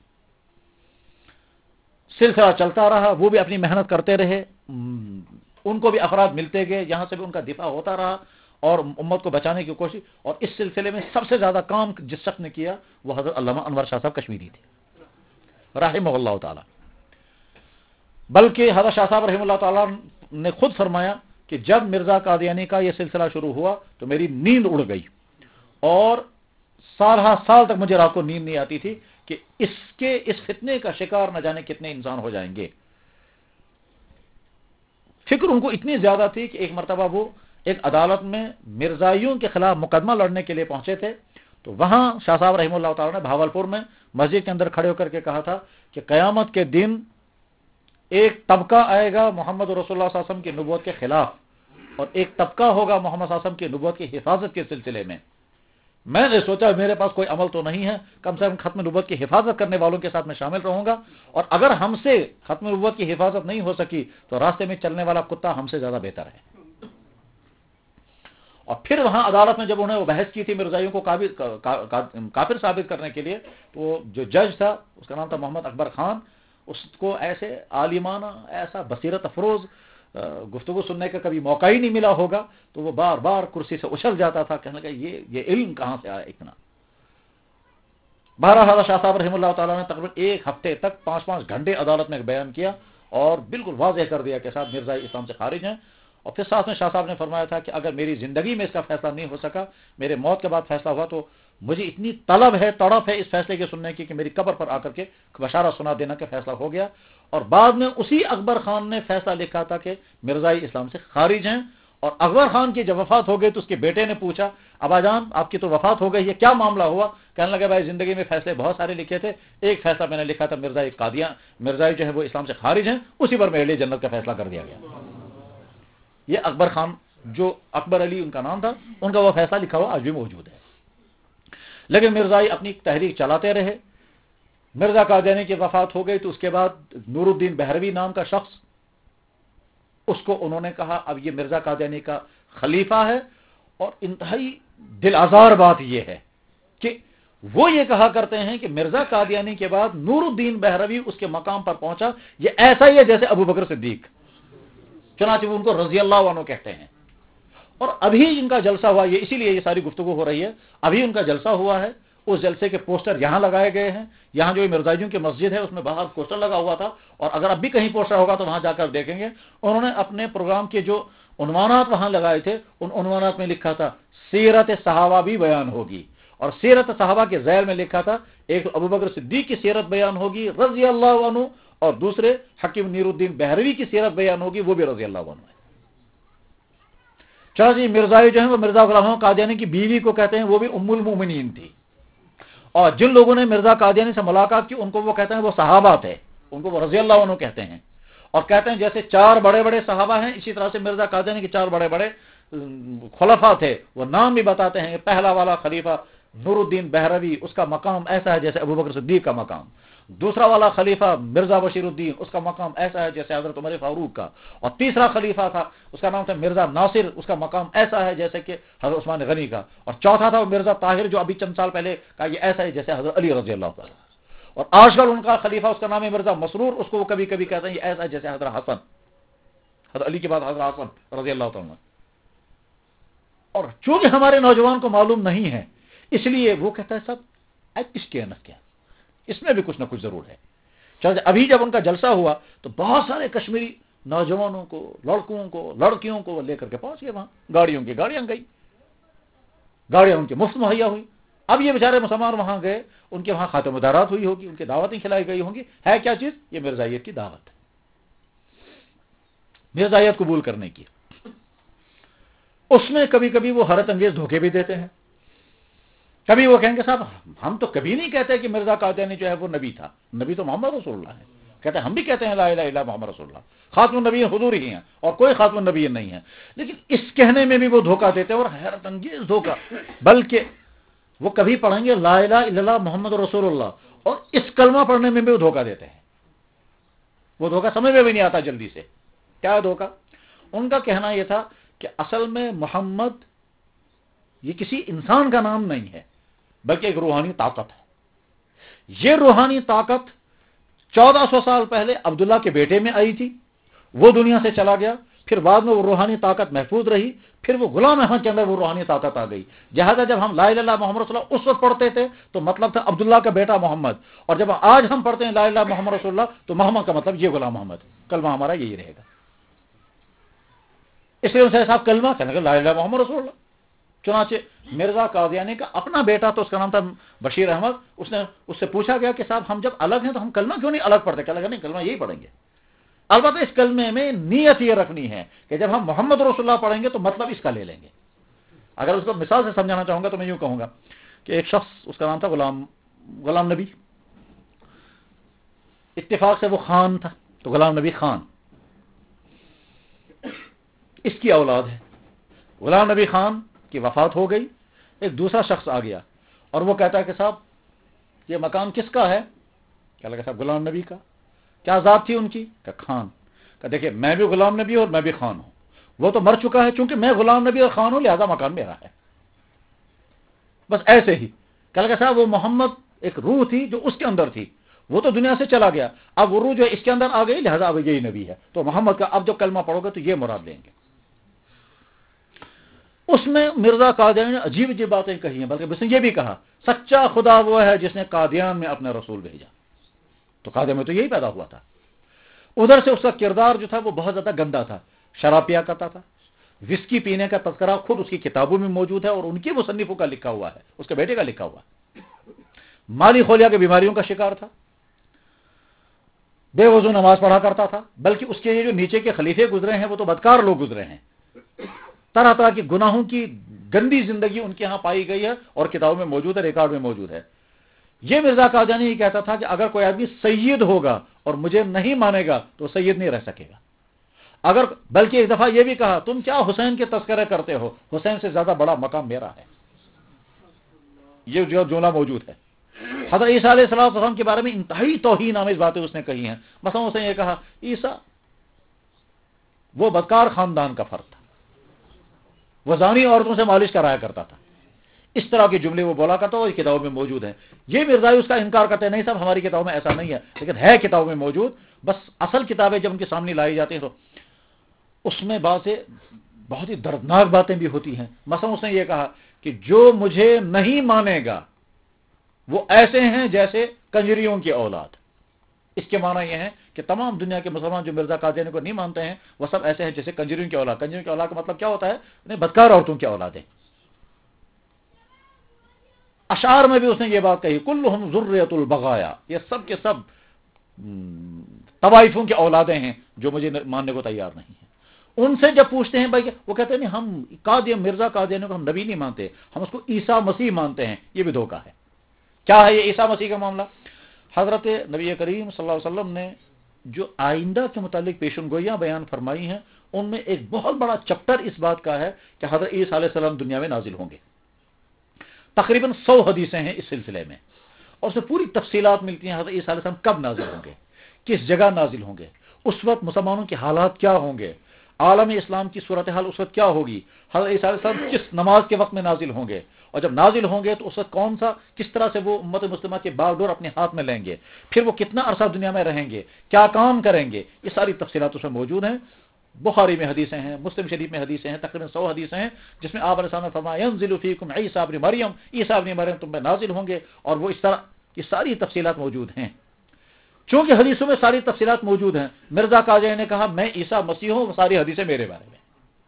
سلسلہ چلتا رہا، وہ بھی اپنی محنت کرتے رہے، ان کو بھی افراد ملتے گئے، یہاں سے بھی ان کا دفاع ہوتا رہا اور امت کو بچانے کی کوشش۔ اور اس سلسلے میں سب سے زیادہ کام جس شخص نے کیا وہ حضرت علامہ انور شاہ صاحب کشمیری تھے رحمہ اللہ تعالی۔ بلکہ حضرت شاہ صاحب رحمہ اللہ تعالی نے خود فرمایا کہ جب مرزا قادیانی کا یہ سلسلہ شروع ہوا تو میری نیند اڑ گئی، اور سال تک مجھے رات کو نیند نہیں آتی تھی کہ اس فتنے کا شکار نہ جانے کتنے انسان ہو جائیں گے۔ فکر ان کو اتنی زیادہ تھی کہ ایک مرتبہ وہ ایک عدالت میں مرزائیوں کے خلاف مقدمہ لڑنے کے لیے پہنچے تھے، تو وہاں شاہ صاحب رحمہ اللہ تعالیٰ نے بھاولپور میں مسجد کے اندر کھڑے ہو کر کے کہا تھا کہ قیامت کے دن ایک طبقہ آئے گا محمد رسول اللہ صلی اللہ علیہ وسلم کی نبوت کے خلاف، اور ایک طبقہ ہوگا محمد صلی اللہ علیہ وسلم کی نبوت کی حفاظت کے سلسلے میں۔ میں نے سوچا میرے پاس کوئی عمل تو نہیں ہے، کم سے کم ختم نبوت کی حفاظت کرنے والوں کے ساتھ میں شامل رہوں گا، اور اگر ہم سے ختم نبوت کی حفاظت نہیں ہو سکی تو راستے میں چلنے والا کتا ہم سے زیادہ بہتر ہے۔ اور پھر وہاں عدالت میں جب انہوں نے وہ بحث کی تھی مرزائیوں کو کافر ثابت کرنے کے لیے، تو جو جج تھا اس کا نام تھا محمد اکبر خان، اس کو ایسے عالمانہ، ایسا بصیرت افروز گفتگو سننے کا کبھی موقع ہی نہیں ملا ہوگا، تو وہ بار بار کرسی سے اچھل جاتا تھا، کہنے لگا یہ علم کہاں سے آیا اتنا۔ بہرحال شاہ صاحب رحمہ اللہ تعالیٰ نے تقریباً ایک ہفتے تک 5 گھنٹے عدالت میں بیان کیا اور بالکل واضح کر دیا کہ صاحب مرزائی اسلام سے خارج ہیں، اور پھر ساتھ میں شاہ صاحب نے فرمایا تھا کہ اگر میری زندگی میں اس کا فیصلہ نہیں ہو سکا، میرے موت کے بعد فیصلہ ہوا، تو مجھے اتنی طلب ہے، تڑپ ہے اس فیصلے کے سننے کی کہ میری قبر پر آ کر کے بشارہ سنا دینا کہ فیصلہ ہو گیا۔ اور بعد میں اسی اکبر خان نے فیصلہ لکھا تھا کہ مرزائی اسلام سے خارج ہیں، اور اکبر خان کی جب وفات ہو گئی تو اس کے بیٹے نے پوچھا، ابا جان آپ کی تو وفات ہو گئی، یہ کیا معاملہ ہوا؟ کہنے لگا بھائی زندگی میں فیصلے بہت سارے لکھے تھے، ایک فیصلہ میں نے لکھا تھا مرزائی جو ہے وہ اسلام سے خارج ہیں، اسی پر میرے لیے جنت کا فیصلہ کر دیا گیا۔ یہ اکبر خان، جو اکبر علی ان کا نام تھا، ان کا وہ فیصلہ لکھا ہوا آج بھی موجود ہے۔ لیکن مرزائی اپنی تحریک چلاتے رہے۔ مرزا قادیانی کی وفات ہو گئی تو اس کے بعد نور الدین بہروی نام کا شخص، اس کو انہوں نے کہا اب یہ مرزا قادیانی کا خلیفہ ہے، اور انتہائی دل آزار بات یہ ہے کہ وہ یہ کہا کرتے ہیں کہ مرزا قادیانی کے بعد نور الدین بہروی اس کے مقام پر پہنچا، یہ ایسا ہی ہے جیسے ابو بکر صدیق، چنانچہ وہ ان کو رضی اللہ عنہ کہتے ہیں۔ اور ابھی ان کا جلسہ ہوا، یہ اسی لیے یہ ساری گفتگو ہو رہی ہے، ابھی ان کا جلسہ ہوا ہے، اس جلسے کے پوسٹر یہاں لگائے گئے ہیں، یہاں جو مرزائیوں کی مسجد ہے اس میں باہر پوسٹر لگا ہوا تھا، اور اگر اب بھی کہیں پوسٹر ہوگا تو وہاں جا کر دیکھیں گے۔ انہوں نے اپنے پروگرام کے جو عنوانات وہاں لگائے تھے، ان عنوانات میں لکھا تھا سیرت صحابہ بھی بیان ہوگی، اور سیرت صحابہ کے ذیل میں لکھا تھا ایک ابو بکر صدیق کی سیرت بیان ہوگی رضی اللہ عنہ، اور دوسرے حکیم نیر الدین بہروی کی سیرت بیان ہوگی، وہ بھی رضی اللہ عنہ ہے۔ چاہے مرزائی جو ہیں وہ مرزا غلام قادیانی کی بیوی کو کہتے ہیں، وہ بھی ام المومنین تھی، اور جن لوگوں نے مرزا قادیانی سے ملاقات کی ان کو وہ کہتے ہیں وہ صحابہ تھے، ان کو وہ رضی اللہ عنہ کہتے ہیں، اور کہتے ہیں جیسے 4 بڑے بڑے صحابہ ہیں اسی طرح سے مرزا قادیانی کے 4 بڑے بڑے خلفاء تھے، وہ نام بھی بتاتے ہیں۔ پہلا والا خلیفہ نور الدین بہروی، اس کا مقام ایسا ہے جیسے ابو بکر صدیق کا مقام۔ دوسرا والا خلیفہ مرزا بشیر الدین، اس کا مقام ایسا ہے جیسے حضرت عمر فاروق کا۔ اور تیسرا خلیفہ تھا، اس کا نام تھا مرزا ناصر، اس کا مقام ایسا ہے جیسے کہ حضرت عثمان غنی کا۔ اور چوتھا تھا وہ مرزا طاہر، جو ابھی چند سال پہلے کا، یہ ایسا ہے جیسے حضرت علی رضی اللہ تعالیٰ۔ اور آج کل ان کا خلیفہ، اس کا نام ہے مرزا مسرور، اس کو وہ کبھی کبھی کہتے ہیں یہ ایسا ہے جیسے حضرت حسن، حضرت علی کے بعد حضرت حسن رضی اللہ تعالیٰ۔ اور چونکہ ہمارے نوجوان کو معلوم نہیں ہے، اس لیے وہ کہتا ہے سب اس کے نہ کیا، اس میں بھی کچھ نہ کچھ ضرور ہے۔ چاہے ابھی جب ان کا جلسہ ہوا تو بہت سارے کشمیری نوجوانوں کو، لڑکوں کو، لڑکیوں کو وہ لے کر کے پہنچ گئے وہاں، گاڑیوں کی گاڑیاں گئی، گاڑیاں ان کی مفت مہیا ہوئی۔ اب یہ بیچارے مسلمان وہاں گئے، ان کے وہاں خاتم مدارات ہوئی ہوگی، ان کی دعوتیں کھلائی گئی ہوں گی۔ ہے کیا چیز؟ یہ مرزائیت کی دعوت ہے، مرزائیت قبول کرنے کی۔ اس میں کبھی کبھی وہ حیرت انگیز دھوکے بھی دیتے ہیں۔ کبھی وہ کہیں گے صاحب ہم تو کبھی نہیں کہتے کہ مرزا قادیانی جو ہے وہ نبی تھا، نبی تو محمد رسول اللہ ہے، کہتے ہیں ہم بھی کہتے ہیں لا الہ الا محمد رسول اللہ، خاتم النبی حضور ہی ہیں اور کوئی خاتم النبی نہیں ہے، لیکن اس کہنے میں بھی وہ دھوکہ دیتے ہیں، اور حیرت انگیز دھوکہ۔ بلکہ وہ کبھی پڑھیں گے لا الہ الا اللہ محمد رسول اللہ، اور اس کلمہ پڑھنے میں بھی وہ دھوکہ دیتے ہیں۔ وہ دھوکہ سمجھ میں بھی نہیں آتا جلدی سے، کیا دھوکہ؟ ان کا کہنا یہ تھا کہ اصل میں محمد یہ کسی انسان کا نام نہیں ہے، بلکہ ایک روحانی طاقت ہے۔ یہ روحانی طاقت 1400 سال پہلے عبداللہ کے بیٹے میں آئی تھی، وہ دنیا سے چلا گیا، پھر بعد میں وہ روحانی طاقت محفوظ رہی، پھر وہ غلام احمد کے اندر وہ روحانی طاقت آ گئی۔ لہٰذا جب ہم لا الہ الا اللہ محمد رسول اللہ اس وقت پڑھتے تھے تو مطلب تھا عبداللہ کا بیٹا محمد، اور جب آج ہم پڑھتے ہیں لا الہ الا اللہ محمد رسول اللہ تو محمد کا مطلب یہ غلام محمد، کلمہ ہمارا یہی رہے گا۔ اس لیے ان سے صاحب کلمہ کہنے کا لا الہ الا اللہ محمد رسول اللہ، چنانچہ مرزا قادیانی کا اپنا بیٹا تو اس کا نام تھا بشیر احمد، اس سے پوچھا گیا کہ صاحب ہم جب الگ ہیں تو ہم کلمہ کیوں نہیں الگ پڑھتے؟ کہا نہیں، کلمہ یہی پڑھیں گے، البتہ اس کلمے میں نیت یہ رکھنی ہے کہ جب ہم محمد رسول اللہ پڑھیں گے تو مطلب اس کا لے لیں گے۔ اگر اس کو مثال سے سمجھانا چاہوں گا تو میں یوں کہوں گا کہ ایک شخص، اس کا نام تھا غلام نبی، اتفاق سے وہ خان تھا، تو غلام نبی خان اس کی اولاد ہے۔ غلام نبی خان کی وفات ہو گئی، ایک دوسرا شخص آ گیا اور وہ کہتا ہے کہ صاحب یہ مکان کس کا ہے؟ کہا لگا صاحب غلام نبی کا۔ کیا ذات تھی ان کی؟ کہ خان۔ کہ دیکھیں میں بھی غلام نبی اور میں بھی خان ہوں، وہ تو مر چکا ہے، چونکہ میں غلام نبی اور خان ہوں لہذا مکان میرا ہے، بس ایسے ہی۔ کہ لگا صاحب وہ محمد ایک روح تھی جو اس کے اندر تھی، وہ تو دنیا سے چلا گیا، اب وہ روح جو اس کے اندر آ گئی لہذا اب یہی نبی ہے، تو محمد کا اب جو کلمہ پڑھو گے تو یہ مراد لیں گے۔ اس میں مرزا قادیانی نے عجیب عجیب باتیں کہی ہیں، بلکہ اس نے یہ بھی کہا سچا خدا وہ ہے جس نے قادیان میں اپنا رسول بھیجا، تو قادیان میں تو یہی پیدا ہوا تھا۔ ادھر سے اس کا کردار جو تھا وہ بہت زیادہ گندا تھا، شراب پیا کرتا تھا، وسکی پینے کا تذکرہ خود اس کی کتابوں میں موجود ہے اور ان کی مصنفوں کا لکھا ہوا ہے، اس کے بیٹے کا لکھا ہوا ہے۔ مالی خولیا کی بیماریوں کا شکار تھا، بے وضو نماز پڑھا کرتا تھا، بلکہ اس کے یہ جو نیچے کے خلیفے گزرے ہیں وہ تو بدکار لوگ گزرے ہیں، طرح طرح کی گناہوں کی گندی زندگی ان کے ہاں پائی گئی ہے اور کتابوں میں موجود ہے، ریکارڈ میں موجود ہے۔ یہ مرزا قادیانی یہ کہتا تھا کہ اگر کوئی آدمی سید ہوگا اور مجھے نہیں مانے گا تو سید نہیں رہ سکے گا، بلکہ ایک دفعہ یہ بھی کہا تم کیا حسین کے تذکرے کرتے ہو، حسین سے زیادہ بڑا مقام میرا ہے۔ یہ جو جملہ موجود ہے، حضرت عیسیٰ علیہ السلام کے بارے میں انتہائی توہین آمیز باتیں اس نے کہی ہیں۔ مثلا اس نے یہ کہا عیسیٰ وہ بدکار خاندان کا فرد تھا، وہ زانی عورتوں سے مالش کرایا کرتا تھا، اس طرح کے جملے وہ بولا کرتا اور کتابوں میں موجود ہیں۔ یہ مرزائی اس کا انکار کرتے ہیں، نہیں صاحب ہماری کتابوں میں ایسا نہیں ہے، لیکن ہے کتابوں میں موجود، بس اصل کتابیں جب ان کے سامنے لائی جاتی ہیں تو اس میں بہت ہی دردناک باتیں بھی ہوتی ہیں۔ مثلا اس نے یہ کہا کہ جو مجھے نہیں مانے گا وہ ایسے ہیں جیسے کنجریوں کی اولاد۔ اس کے معنی یہ ہے کہ تمام دنیا کے مسلمان جو مرزا قادیانی کو نہیں مانتے ہیں وہ سب ایسے ہیں جیسے کنجریوں کی اولاد۔ کنجریوں کی اولاد کا مطلب کیا ہوتا ہے؟ بدکار عورتوں کی اولادیں۔ اشعار میں بھی اس نے یہ بات کہی کلہم ذریۃ البغایا، یہ سب کے سب طوائفوں کی اولادیں ہیں جو مجھے ماننے کو تیار نہیں ہیں۔ ان سے جب پوچھتے ہیں بھائی، وہ کہتے ہیں نہیں ہم مرزا قادیانی کو ہم نبی نہیں مانتے، ہم اس کو عیسیٰ مسیح مانتے ہیں۔ یہ بھی دھوکہ ہے۔ کیا ہے یہ عیسیٰ مسیح کا معاملہ؟ حضرت نبی کریم صلی اللہ علیہ وسلم نے جو آئندہ کے متعلق پیشن گوئیاں بیان فرمائی ہیں ان میں ایک بہت بڑا چپٹر اس بات کا ہے کہ حضرت عیسیٰ علیہ السلام دنیا میں نازل ہوں گے۔ تقریباً 100 حدیثیں ہیں اس سلسلے میں، اور اس میں پوری تفصیلات ملتی ہیں حضرت عیسیٰ علیہ السلام کب نازل ہوں گے، کس جگہ نازل ہوں گے، اس وقت مسلمانوں کے حالات کیا ہوں گے، عالم اسلام کی صورتحال اس وقت کیا ہوگی، حضرت عیسیٰ علیہ السلام کس نماز کے وقت میں نازل ہوں گے، اور جب نازل ہوں گے تو اس وقت کس طرح سے وہ امت مسلمہ کے باغ ڈور اپنے ہاتھ میں لیں گے، پھر وہ کتنا عرصہ دنیا میں رہیں گے، کیا کام کریں گے، یہ ساری تفصیلات اس میں موجود ہیں۔ بخاری میں حدیثیں ہیں، مسلم شریف میں حدیثیں ہیں، تقریباً 100 حدیثیں ہیں جس میں آپ علیہ السلام نے فرمایا ینزل فیکم عیسیٰ ابن مریم، عیسیٰ ابن مریم تم میں نازل ہوں گے، اور وہ اس طرح کی ساری تفصیلات موجود ہیں۔ چونکہ حدیثوں میں ساری تفصیلات موجود ہیں، مرزا قادیانی نے کہا میں عیسیٰ مسیح ہوں، وہ ساری حدیثیں میرے بارے میں۔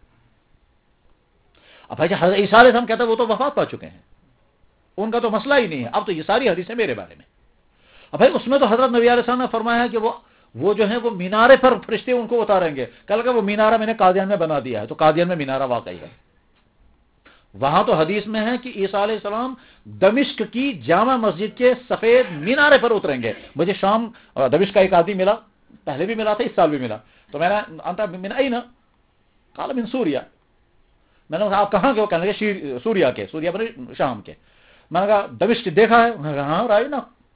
اب بھائی حضرت عیسیٰ علیہ السلام کہتا ہے وہ تو وفات پا چکے ہیں، ان کا تو مسئلہ ہی نہیں ہے، اب تو یہ ساری حدیثیں میرے بارے میں۔ اب بھائی اس میں تو حضرت نبی علیہ السلام نے فرمایا ہے کہ وہ جو ہیں وہ مینارے پر فرشتے ان کو اتاریں گے۔ کل کا وہ مینارہ میں نے قادیان میں بنا دیا ہے، تو قادیان میں مینارہ واقعی ہے۔ وہاں تو حدیث میں ہے کہ عیسیٰ علیہ السلام دمشق کی جامع مسجد کے سفید مینارے پر اتریں گے۔ مجھے شام دمشق کا ایک آدمی ملا، پہلے بھی ملا تھا، اس سال بھی ملا، تو میں نے انت من این؟ قال من سوریا۔ میں نے کہا آپ کہاں کے ہو؟ کہنے لگے سوریا کے، سوریا پر شام کے۔ میں نے کہا دمشق دیکھا ہے؟ انہوں نے کہا ہاں رائے نا۔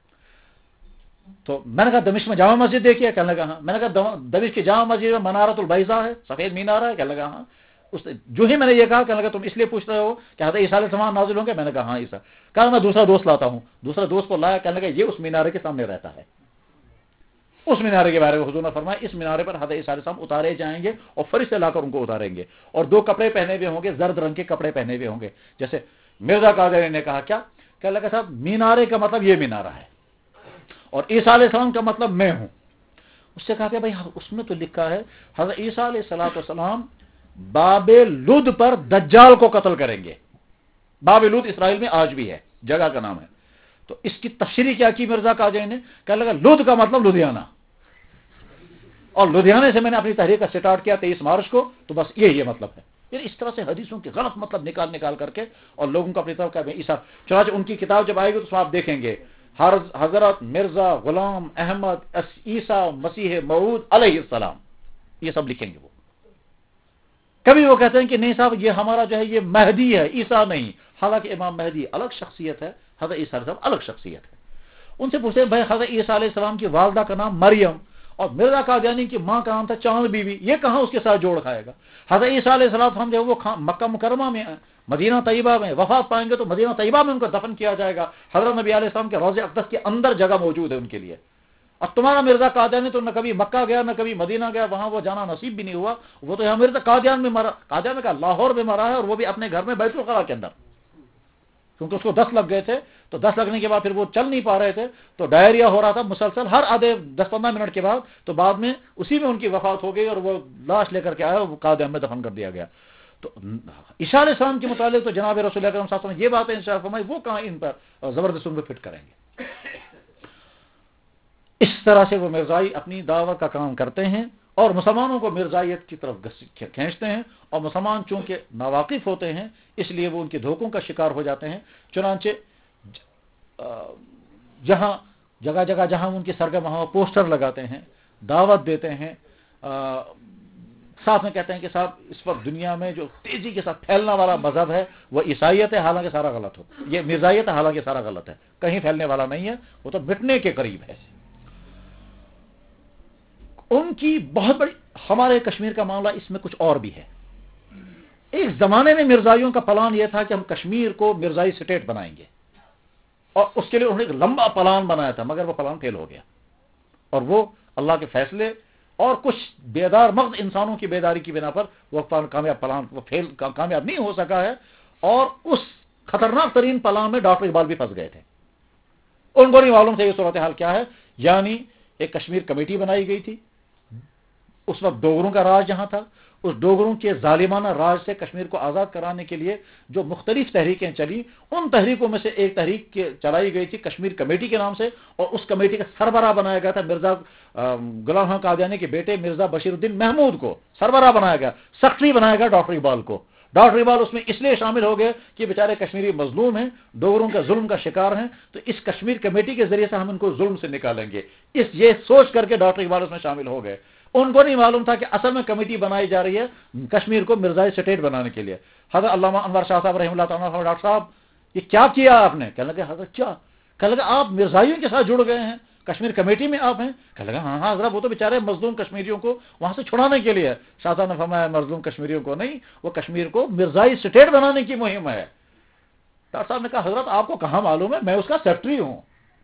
تو میں نے کہا دمشق میں جامع مسجد دیکھی ہے؟ کہنے لگا ہاں۔ میں نے کہا دمشق کی جامع مسجد میں منارۃ البیضاء ہے، سفید مینارہ ہے؟ کہنے لگا ہاں۔ جو ہی میں نے یہ کہا کہنے لگا تم اس لیے پوچھ رہے ہو کہ حضرت عیسیٰ علیہ السلام نازل ہوں گے؟ میں نے کہا ہاں عیسیٰ۔ کہا میں دوسرا دوست لاتا ہوں، دوسرا دوست کو لایا، کہنے لگا یہ اس مینارے کے سامنے رہتا ہے۔ اس مینارے کے بارے میں حضور نے فرمایا اس مینارے پر حضرت عیسیٰ علیہ السلام اتارے جائیں گے اور فرشتے لا کر ان کو اتاریں گے، اور 2 کپڑے پہنے ہوئے ہوں گے، زرد رنگ کے کپڑے پہنے ہوئے ہوں گے۔ جیسے مرزا قادیانی نے کہا کیا؟ کہنے لگا صاحب مینارے کا مطلب یہ مینارہ ہے اور عیسیٰ علیہ السلام کا مطلب میں ہوں۔ اس سے کہا کہ بھائی اس میں تو لکھا ہے حضرت عیسیٰ علیہ السلام باب لد پر دجال کو قتل کریں گے۔ باب لود اسرائیل میں آج بھی ہے، جگہ کا نام ہے۔ تو اس کی تفسیری کیا کی مرزا قادیانی نے؟ کہنے لگا لود کا مطلب لدھیانہ، اور لدھیانے سے میں نے اپنی تحریک کا سٹارٹ کیا 23 مارچ کو، تو بس یہ مطلب ہے۔ پھر اس طرح سے حدیثوں کے غلط مطلب نکال کر کے اور لوگوں کو اپنی طرف کا عیسیٰ، چنانچہ ان کی کتاب جب آئے گی تو آپ دیکھیں گے حضرت مرزا غلام احمد عیسیٰ مسیح موعود علیہ السلام، یہ سب لکھیں گے وہ۔ کبھی وہ کہتے ہیں کہ نہیں صاحب یہ ہمارا جو ہے یہ مہدی ہے، عیسیٰ نہیں، حالانکہ امام مہدی الگ شخصیت ہے، حضرت عیسیٰ علیہ السلام الگ شخصیت ہے۔ ان سے پوچھتے ہیں بھائی حضرت عیسیٰ علیہ السلام کی والدہ کا نام مریم اور مرزا قادیانی کی ماں کا نام تھا چاند بی بی، یہ کہاں اس کے ساتھ جوڑ کھائے گا؟ حضرت عیسیٰ علیہ السلام جو وہ مکہ مکرمہ میں مدینہ طیبہ میں وفات پائیں گے تو مدینہ طیبہ میں ان کو دفن کیا جائے گا، حضرت نبی علیہ السلام کے روضہ اقدس کے اندر جگہ موجود ہے ان کے لیے۔ اور تمہارا مرزا قادیانی تو نہ کبھی مکہ گیا نہ کبھی مدینہ گیا، وہاں وہ جانا نصیب بھی نہیں ہوا، وہ تو یہاں مرزا قادیان میں مرا، قادیان کا لاہور میں مرا ہے، اور وہ بھی اپنے گھر میں بیت الخلا کے اندر، کیونکہ اس کو 10 لگ گئے تھے، تو 10 لگنے کے بعد پھر وہ چل نہیں پا رہے تھے، تو ڈائریا ہو رہا تھا مسلسل ہر آدھے 10-15 منٹ کے بعد، تو بعد میں اسی میں ان کی وفات ہو گئی اور وہ لاش لے کر کے آیا، وہ قادیان میں دفن کر دیا گیا۔ تو عیسیٰ علیہ السلام کے متعلق تو جناب رسول اللہ صلی اللہ علیہ وسلم یہ بات ہے انشاء فرمائی، وہ کہاں ان پر زبردست ان کو فٹ کریں گے۔ اس طرح سے وہ مرزائی اپنی دعوت کا کام کرتے ہیں اور مسلمانوں کو مرزائیت کی طرف کھینچتے ہیں، اور مسلمان چونکہ ناواقف ہوتے ہیں اس لیے وہ ان کے دھوکوں کا شکار ہو جاتے ہیں۔ چنانچہ جہاں جگہ جگہ جہاں ان کی سرگرم وہاں پوسٹر لگاتے ہیں، دعوت دیتے ہیں، ساتھ میں کہتے ہیں کہ صاحب اس وقت دنیا میں جو تیزی کے ساتھ پھیلنا والا مذہب ہے وہ عیسائیت ہے، حالانکہ سارا غلط ہو، یہ مرزائیت ہے حالانکہ سارا غلط ہے، کہیں پھیلنے والا نہیں ہے، وہ تو مٹنے کے قریب ہے۔ ان کی بہت بڑی، ہمارے کشمیر کا معاملہ اس میں کچھ اور بھی ہے۔ ایک زمانے میں مرزائیوں کا پلان یہ تھا کہ ہم کشمیر کو مرزائی سٹیٹ بنائیں گے، اور اس کے لیے انہوں نے ایک لمبا پلان بنایا تھا، مگر وہ پلان فیل ہو گیا، اور وہ اللہ کے فیصلے اور کچھ بیدار مغز انسانوں کی بیداری کی بنا پر وہ کامیاب نہیں ہو سکا ہے، اور اس خطرناک ترین پلان میں ڈاکٹر اقبال بھی پھنس گئے تھے۔ ان کو نہیں معلوم تھا یہ صورتحال کیا ہے، یعنی ایک کشمیر کمیٹی بنائی گئی تھی، اس وقت ڈوگروں کا راج یہاں تھا، اس ڈوگروں کے ظالمانہ راج سے کشمیر کو آزاد کرانے کے لیے جو مختلف تحریکیں چلی، ان تحریکوں میں سے ایک تحریک چلائی گئی تھی کشمیر کمیٹی کے نام سے، اور اس کمیٹی کا سربراہ بنایا گیا تھا مرزا غلام حسن قادیانی کے بیٹے مرزا بشیر الدین محمود کو سربراہ بنایا گیا، سیکریٹری بنایا گیا ڈاکٹر اقبال کو۔ ڈاکٹر اقبال اس میں اس لیے شامل ہو گئے کہ بیچارے کشمیری مظلوم ہیں، ڈوگروں کا ظلم کا شکار ہیں، تو اس کشمیر کمیٹی کے ذریعے سے ہم ان کو ظلم سے نکالیں گے، یہ سوچ کر کے ڈاکٹر اقبال اس میں شامل ہو گئے۔ ان کو نہیں معلوم تھا کہ اصل میں کمیٹی بنائی جا رہی ہے کشمیر کو مرزائی سٹیٹ بنانے کے لیے۔ حضرت علامہ انور شاہ صاحب رحمہ اللہ تعالیٰ، ڈاکٹر صاحب یہ کیا کیا آپ نے؟ کہنے لگے حضرت کیا؟ کہنے لگے آپ مرزائیوں کے ساتھ جڑ گئے ہیں، کشمیر کمیٹی میں آپ ہیں؟ کہنے لگا ہاں حضرت وہ تو بیچارے مظلوم کشمیریوں کو وہاں سے چھڑانے کے لیے، شاہ صاحب نے فرمایا مظلوم کشمیریوں کو نہیں، وہ کشمیر کو مرزائی سٹیٹ بنانے کی مہم ہے۔ ڈاکٹر صاحب نے کہا حضرت آپ کو کہاں معلوم ہے، میں اس کا سیکرٹری ہوں،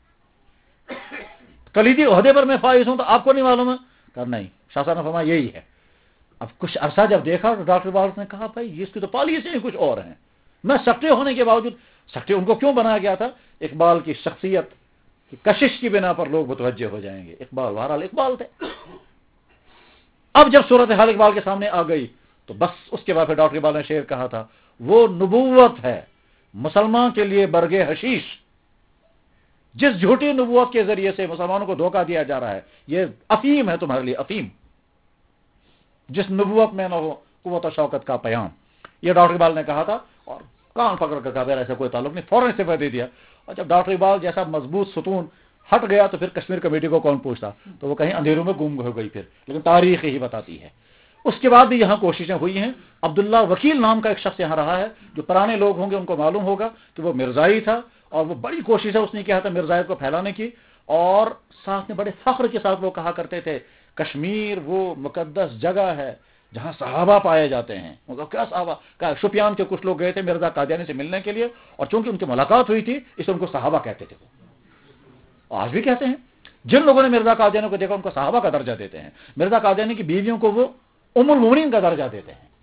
کلیدی عہدے پر میں فائز ہوں، تو آپ کو نہیں معلوم ہے؟ کہا نہیں، شاہ صاحب نے فرمایا یہی ہے۔ اب کچھ عرصہ جب دیکھا تو ڈاکٹر اقبال نے کہا بھائی اس کی تو پالیسی کچھ اور ہیں، میں سیکرٹری ہونے کے باوجود، سیکرٹری ان کو کیوں بنایا گیا تھا؟ اقبال کی شخصیت کی کشش کی بنا پر لوگ متوجہ ہو جائیں گے، اقبال بہرحال اقبال تھے۔ اب جب صورتحال اقبال کے سامنے آ گئی تو بس اس کے بعد پھر ڈاکٹر اقبال نے شعر کہا تھا، وہ نبوت ہے مسلمان کے لیے برگے حشیش، جس جھوٹی نبوت کے ذریعے سے مسلمانوں کو دھوکہ دیا جا رہا ہے، یہ افیم ہے تمہارے لیے، افیم، جس نبوت میں نہ ہو قوت و شوکت کا پیام۔ یہ ڈاکٹر اقبال نے کہا تھا، اور کان پکڑ کر کہا ایسا کوئی تعلق نہیں، فوراً استعفیٰ دے دیا۔ اور جب ڈاکٹر اقبال جیسا مضبوط ستون ہٹ گیا تو پھر کشمیر کمیٹی کو کون پوچھتا، تو وہ کہیں اندھیروں میں گم ہو گئی پھر، لیکن تاریخ ہی بتاتی ہے۔ اس کے بعد بھی یہاں کوششیں ہوئی ہیں۔ عبداللہ وکیل نام کا ایک شخص یہاں رہا ہے، جو پرانے لوگ ہوں گے ان کو معلوم ہوگا کہ وہ مرزائی تھا، اور وہ بڑی کوشش ہے اس نے کیا تھا مرزائیت کو پھیلانے کی، اور ساتھ میں بڑے فخر کے ساتھ وہ کہا کرتے تھے کشمیر وہ مقدس جگہ ہے جہاں صحابہ پائے جاتے ہیں۔ مطلب کیا صحابہ؟ کہا شوپیان کے کچھ لوگ گئے تھے مرزا قادیانی سے ملنے کے لیے، اور چونکہ ان کی ملاقات ہوئی تھی اس لیے ان کو صحابہ کہتے تھے، وہ آج بھی کہتے ہیں۔ جن لوگوں نے مرزا قادیانی کو دیکھا ان کو صحابہ کا درجہ دیتے ہیں، مرزا قادیانی کی بیویوں کو وہ ام المومنین کا درجہ دیتے ہیں۔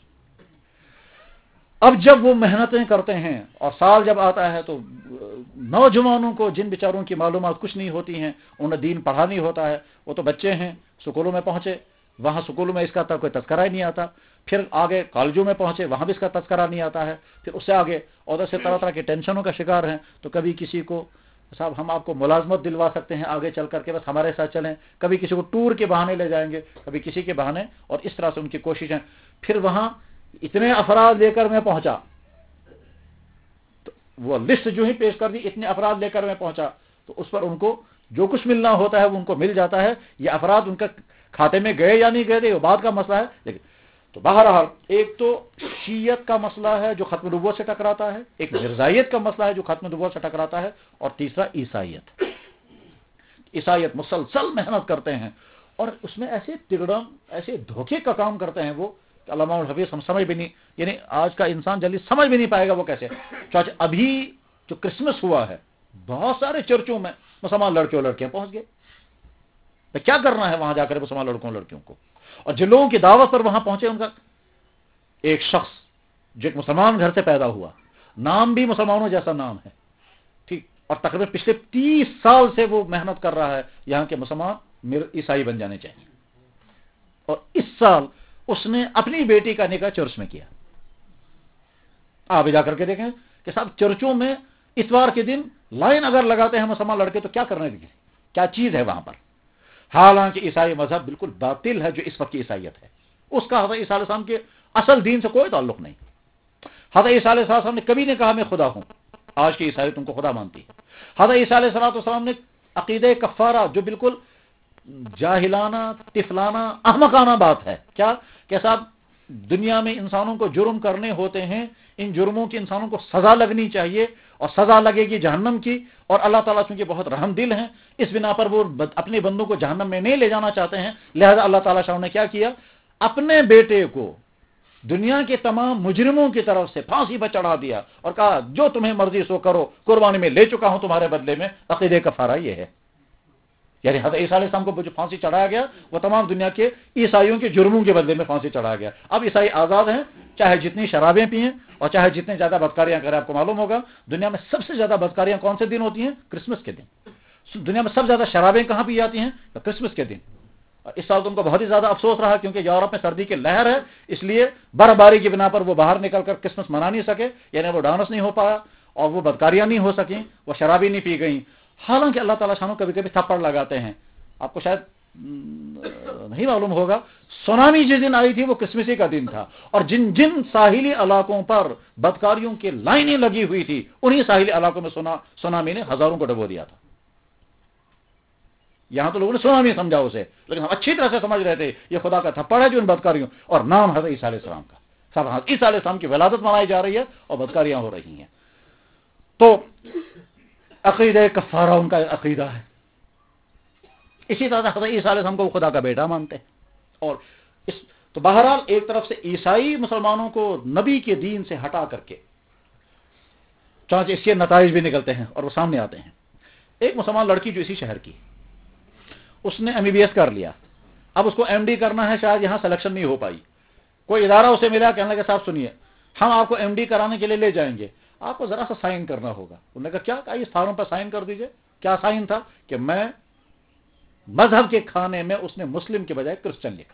اب جب وہ محنتیں کرتے ہیں اور سال جب آتا ہے تو نوجوانوں کو جن بیچاروں کی معلومات کچھ نہیں ہوتی ہیں، انہیں دین پڑھا نہیں ہوتا ہے، وہ تو بچے ہیں، سکولوں میں پہنچے، वहाँ स्कूल में इसका कोई तस्करा ही नहीं आता, फिर आगे कॉलेजों में पहुंचे वहाँ भी इसका तस्करा नहीं आता है, फिर उससे आगे उधर से तरह तरह के टेंशनों का शिकार हैं। तो कभी किसी को साहब हम आपको मुलाजमत दिलवा सकते हैं आगे चल करके, बस हमारे साथ चलें, कभी किसी को टूर के बहाने ले जाएंगे, कभी किसी के बहाने, और इस तरह से उनकी कोशिश है। फिर वहाँ इतने अफराद लेकर मैं पहुंचा, तो वो लिस्ट जो ही पेश कर दी, इतने अफराद लेकर मैं पहुंचा, तो उस पर उनको जो कुछ मिलना होता है वो उनको मिल जाता है। ये अफराद उनका खाते में गए या नहीं गए वो बात का मसला है। लेकिन तो बहरहाल एक तो शीयत का मसला है जो खत्म नबूवत से टकराता है, एक मिर्जाइयत का मसला है जो खत्म नबूवत से टकराता है, और तीसरा ईसाइयत। ईसाइयत मुसलसल मेहनत करते हैं और उसमें ऐसे तिगड़म, ऐसे धोखे का काम करते हैं वो, अल्लामा हफीज हम समझ भी नहीं, यानी आज का इंसान जल्दी समझ भी नहीं पाएगा वो कैसे। चाचा अभी जो क्रिसमस हुआ है, बहुत सारे चर्चों में मुसलमान लड़के और लड़कियां पहुंच गए। तो क्या करना है वहां जाकर मुसलमान लड़कों लड़कियों को? और जिन लोगों की दावत पर वहां पहुंचे, उनका एक शख्स जो एक मुसलमान घर से पैदा हुआ, नाम भी मुसलमानों जैसा नाम है, ठीक, और तकरीबन पिछले 30 साल से वो मेहनत कर रहा है यहां के मुसलमान ईसाई बन जाने चाहिए। और इस साल उसने अपनी बेटी का निकाह चर्च में किया। आप भी जाकर के देखें कि साहब चर्चों में इतवार के दिन लाइन अगर लगाते हैं मुसलमान लड़के तो क्या करने देंगे, क्या चीज है वहां पर। हालांकि ईसाई मजहब बिल्कुल बातिल है जो इस वक्त की ईसाइयत है, उसका हज़रत ईसा अलैहिस्सलाम के असल दीन से कोई ताल्लुक नहीं। हज़रत ईसा अलैहिस्सलाम ने कभी नहीं कहा मैं खुदा हूं, आज की ईसाई तुमको खुदा मानती है। हज़रत ईसा अलैहिस्सलाम ने अकीदे कफ़ारा जो बिल्कुल जाहिलाना, तिफलाना, अहमकाना बात है, क्या साहब दुनिया में इंसानों को जुर्म करने होते हैं, इन जुर्मों की इंसानों को सजा लगनी चाहिए, और सजा लगेगी जहन्नम की, और अल्लाह ताला चूंकि बहुत रहमदिल हैं इस बिना पर वो अपने बंदों को जहन्नम में नहीं ले जाना चाहते हैं। लिहाजा अल्लाह ताला शाह ने क्या किया, अपने बेटे को दुनिया के तमाम मुजरिमों की तरफ से फांसी पर चढ़ा दिया और कहा जो तुम्हें मर्जी सो करो, कुर्बानी में ले चुका हूं तुम्हारे बदले में। अकीदे कफारा ये है, यानी हज़रत ईसा अलैहिस्सलाम को जो फांसी चढ़ाया गया वो तमाम दुनिया के ईसाइयों के जुर्मों के बदले में फांसी चढ़ाया गया। अब ईसाई आजाद हैं, चाहे जितनी शराबें पिएं और चाहे जितने ज्यादा बदकारियां करें। आपको मालूम होगा दुनिया में सबसे ज्यादा बदकारियां कौन से दिन होती हैं? क्रिसमस के दिन। दुनिया में सबसे ज्यादा शराबें कहां पी जाती हैं? तो क्रिसमस के दिन। इस साल तुमको बहुत ही ज्यादा अफसोस रहा क्योंकि यूरोप में सर्दी की लहर है, इसलिए बर्फबारी की बिना पर वो बाहर निकलकर क्रिसमस मना नहीं सके, यानी वो डांस नहीं हो पाया और वो बदकारियां नहीं हो सकी, वो शराबी नहीं पी गई। हालांकि अल्लाह ताला शानो कभी कभी थप्पड़ लगाते हैं। आपको शायद नहीं मालूम होगा, सुनामी जिस दिन आई थी वो क्रिसमस का दिन था, और जिन जिन साहिली इलाकों पर बदकारियों की लाइनें लगी हुई थी उन्हीं साहिली इलाकों में सुनामी ने हजारों को डुबो दिया था। यहां तो लोगों ने सुनामी समझा उसे, लेकिन हम अच्छी तरह से समझ रहे थे ये खुदा का थप्पड़ है जो इन बदकारियों, और नाम हज़रत ईसा अलैहिस्सलाम का। सब ईसा अलैहिस्सलाम की विलादत मनाई जा रही है और बदकारियां हो रही हैं। तो अकीदा कफ़ारा उनका अकीदा है। इसी तरह हज़रत ईसा अलैहिस्सलाम को खुदा का बेटा मानते हैं। और इस तो बहरहाल एक तरफ से ईसाई मुसलमानों को नबी के दीन से हटा करके, चाहे इसके नताइज भी निकलते हैं और वो सामने आते हैं। एक मुसलमान लड़की जो इसी शहर की, उसने MBBS कर लिया, अब उसको MD करना है, शायद यहां सिलेक्शन नहीं हो पाई। कोई इदारा उसे मिला, कहने लगा साहब सुनिए हम आपको MD कराने के लिए ले जाएंगे, आपको जरा सा साइन करना होगा। उन्होंने कहा क्या? इस फॉर्म पर साइन कर दीजिए। क्या साइन था? कि मैं मजहब के खाने में उसने मुस्लिम के बजाय क्रिश्चियन लिखा।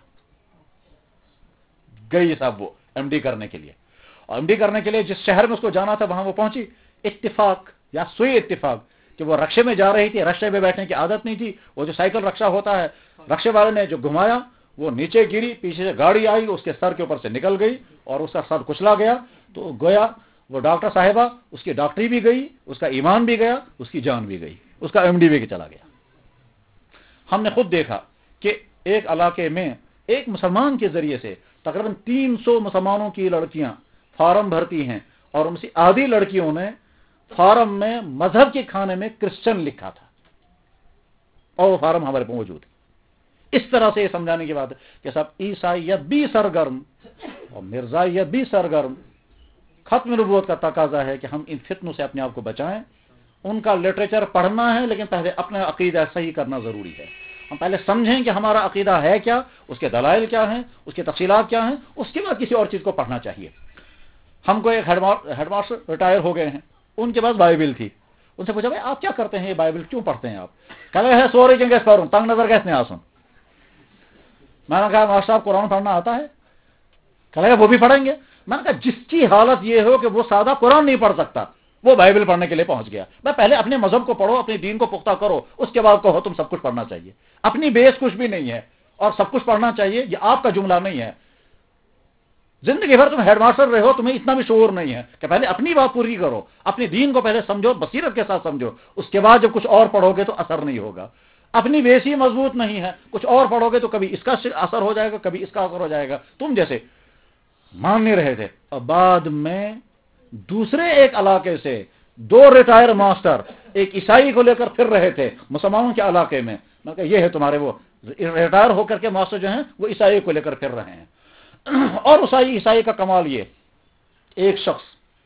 गई साहब वो MD करने के लिए, और MD करने के लिए जिस शहर में उसको जाना था वहां वो पहुंची। इत्तिफाक या सुई इत्तिफाक कि वो रक्शे में जा रही थी, रक्शे में बैठने की आदत नहीं थी, वो जो साइकिल रक्शा होता है, रक्शे वाले ने जो घुमाया वो नीचे गिरी, पीछे से गाड़ी आई उसके सर के ऊपर से निकल गई और उसका सर कुचला गया। तो गोया वो डॉक्टर साहिबा, उसकी डॉक्टरी भी गई, उसका ईमान भी गया, उसकी जान भी गई, उसका MD भी चला गया। हमने खुद देखा कि एक इलाके में एक मुसलमान के जरिए से तकरीबन 300 मुसलमानों की लड़कियां फॉर्म भरती हैं, और उनसे आधी लड़कियों ने फॉर्म में मजहब के खाने में क्रिश्चियन लिखा था, और वो फॉर्म हमारे पास मौजूद है। इस तरह से ये समझाने की बात है कि साहब ईसाइयत भी सरगर्म और मिर्जाइयत भी सरगर्म। खत्म नबूवत का तकाजा है कि हम इन फितनों से अपने आप को बचाएं। उनका लिटरेचर पढ़ना है, लेकिन पहले अपना अकीदा सही करना जरूरी है। हम पहले समझें कि हमारा अकीदा है क्या, उसके दलाइल क्या हैं, उसकी तफसीलात क्या हैं, उसके बाद किसी और चीज को पढ़ना चाहिए। हमको एक हेडमास्टर रिटायर हो गए हैं, उनके पास बाइबल थी। उनसे पूछा भाई आप क्या करते हैं, ये बाइबल क्यों पढ़ते हैं आप? कह रहे हैं सोरे के गैस पढ़ूं, तंग नजर गैस नहीं आसन। میں نے کہا ماشاء اللہ قرآن پڑھنا آتا ہے؟ کہا وہ بھی پڑھیں گے. میں نے کہا جس کی حالت یہ ہو کہ وہ سادہ قرآن نہیں پڑھ سکتا وہ بائبل پڑھنے کے لیے پہنچ گیا. میں پہلے اپنے مذہب کو پڑھو, اپنے دین کو پختہ کرو, اس کے بعد کہو تم سب کچھ پڑھنا چاہیے. اپنی بیس کچھ بھی نہیں ہے اور سب کچھ پڑھنا چاہیے, یہ آپ کا جملہ نہیں ہے. زندگی بھر تم ہیڈ ماسٹر رہے ہو, تمہیں اتنا بھی شعور نہیں ہے کہ پہلے اپنی بات پوری کرو, اپنے دین کو پہلے سمجھو, بصیرت کے ساتھ سمجھو, اس کے بعد جب کچھ اور پڑھو گے تو اثر نہیں ہوگا. اپنی بیس ہی مضبوط نہیں ہے, کچھ اور پڑھو گے تو کبھی اس کا اثر ہو جائے گا, کبھی اس کا اثر ہو جائے گا. تم جیسے مان نہیں رہے تھے اور بعد میں دوسرے ایک علاقے سے 2 ریٹائر ماسٹر ایک عیسائی کو لے کر پھر رہے تھے مسلمانوں کے علاقے میں. میں کہا یہ ہے تمہارے وہ ریٹائر ہو کر کے ماسٹر جو ہیں وہ عیسائی کو لے کر پھر رہے ہیں. اور عیسائی کا کمال یہ, ایک شخص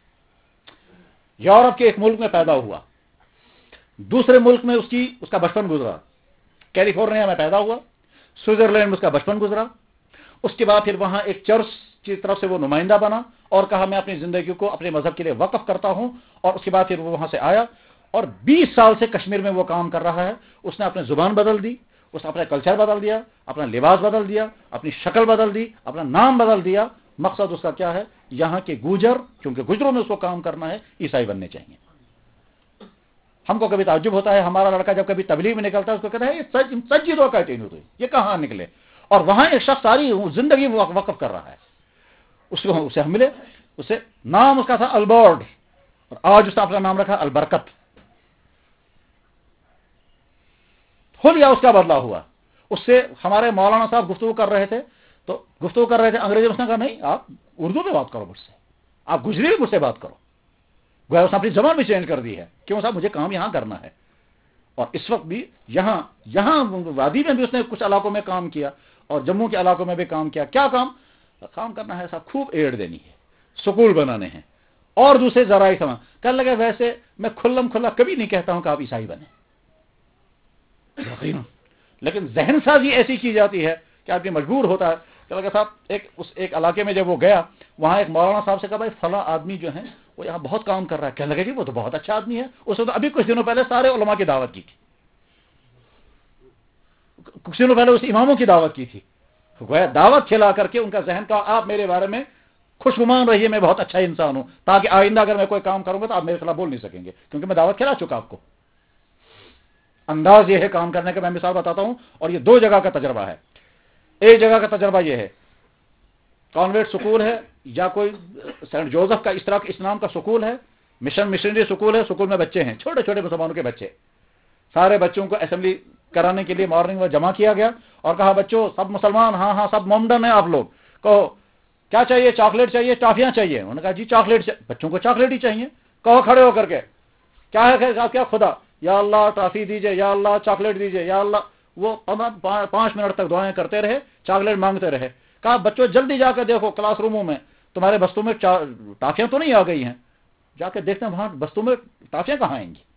یورپ کے ایک ملک میں پیدا ہوا, دوسرے ملک میں اس کا بچپن گزرا, کیلیفورنیا میں پیدا ہوا, سوئٹزرلینڈ میں اس کا بچپن گزرا. اس کے بعد پھر وہاں ایک چرچ کی طرف سے وہ نمائندہ بنا اور کہا میں اپنی زندگی کو اپنے مذہب کے لیے وقف کرتا ہوں. اور اس کے بعد پھر وہ وہاں سے آیا اور 20 سال سے کشمیر میں وہ کام کر رہا ہے. اس نے اپنی زبان بدل دی, اس نے اپنا کلچر بدل دیا, اپنا لباس بدل دیا, اپنی شکل بدل دی, اپنا نام بدل دیا. مقصد اس کا کیا ہے, یہاں کے گوجر, کیونکہ گجروں میں اس کو کام کرنا ہے, عیسائی بننے چاہیے. ہم کو کبھی تعجب ہوتا ہے, ہمارا لڑکا جب کبھی تبلیغ میں نکلتا ہے اس کو کہتا ہے یہ سجدوں کہتے ہیں, یہ کہاں نکلے. اور وہاں ایک شخص ساری زندگی وقف کر رہا ہے. اسے ہم ملے, اسے نام اس کا تھا البرٹ اور آج اس نے اپنا نام رکھا البرکت. حلیہ اس کا بدلا ہوا. اس سے ہمارے مولانا صاحب گفتگو کر رہے تھے انگریزی میں. اس نے کہا نہیں, آپ اردو میں بات کرو مجھ سے, آپ گجری میں مجھ سے بات کرو. گویا اس نے اپنی زبان بھی چینج کر دی ہے. کیوں صاحب, مجھے کام یہاں کرنا ہے. اور اس وقت بھی یہاں وادی میں بھی اس نے کچھ علاقوں میں کام کیا اور جموں کے علاقوں میں بھی کام کیا. کیا کام کرنا ہے صاحب, خوب ایڈ دینی ہے, سکول بنانے ہیں اور دوسرے ذرائع سامان. کہنے لگے ویسے میں کھلا کبھی نہیں کہتا ہوں کہ آپ عیسائی بنیں, لیکن ذہن سازی ایسی کی جاتی ہے کہ آپ یہ مجبور ہوتا ہے. کہ لگا صاحب ایک علاقے میں جب وہ گیا, وہاں ایک مولانا صاحب سے کہا بھائی فلاں آدمی جو ہے وہ یہاں بہت کام کر رہا ہے. کہنے لگے جی وہ تو بہت اچھا آدمی ہے, اس نے تو ابھی کچھ دنوں پہلے سارے علماء کی دعوت کی تھی, کچھ دنوں پہلے اس اماموں کی دعوت کی تھی. دعوت کھلا کر کے ان کا ذہن کا آپ میرے بارے میں خوشگمان رہیے, میں بہت اچھا انسان ہوں, تاکہ آئندہ اگر میں کوئی کام کروں گا تو آپ میرے خلاف بول نہیں سکیں گے, کیونکہ میں دعوت کھلا چکا آپ کو. انداز یہ ہے کام کرنے کا. میں مثال بتاتا ہوں, اور یہ 2 جگہ کا تجربہ ہے. ایک جگہ کا تجربہ یہ ہے, کانوینٹ سکول ہے یا کوئی سینٹ جوزف کا اس طرح اسلام کا سکول ہے, مشنری سکول ہے. سکول میں بچے ہیں, چھوٹے چھوٹے مسلمانوں کے بچے. سارے بچوں کو اسمبلی کرانے کے لیے مارننگ میں جمع کیا گیا اور کہا بچوں سب مسلمان, ہاں سب مومڈن ہیں, آپ لوگ کہو کیا چاہیے, چاکلیٹ چاہیے, ٹافیاں چاہیے. انہوں نے کہا جی چاکلیٹ. بچوں کو چاکلیٹ ہی چاہیے. کہو کھڑے ہو کر کے کیا ہے, کیا خدا, یا اللہ ٹافی دیجئے, یا اللہ چاکلیٹ دیجئے, یا اللہ. وہ 5 منٹ تک دعائیں کرتے رہے, چاکلیٹ مانگتے رہے. کہا بچوں جلدی جا کے دیکھو کلاس روموں میں تمہارے بستوں میں ٹافیاں تو نہیں آ گئی ہیں. جا کے دیکھتے ہیں وہاں بستوں میں ٹافیاں کہاں آئیں گی.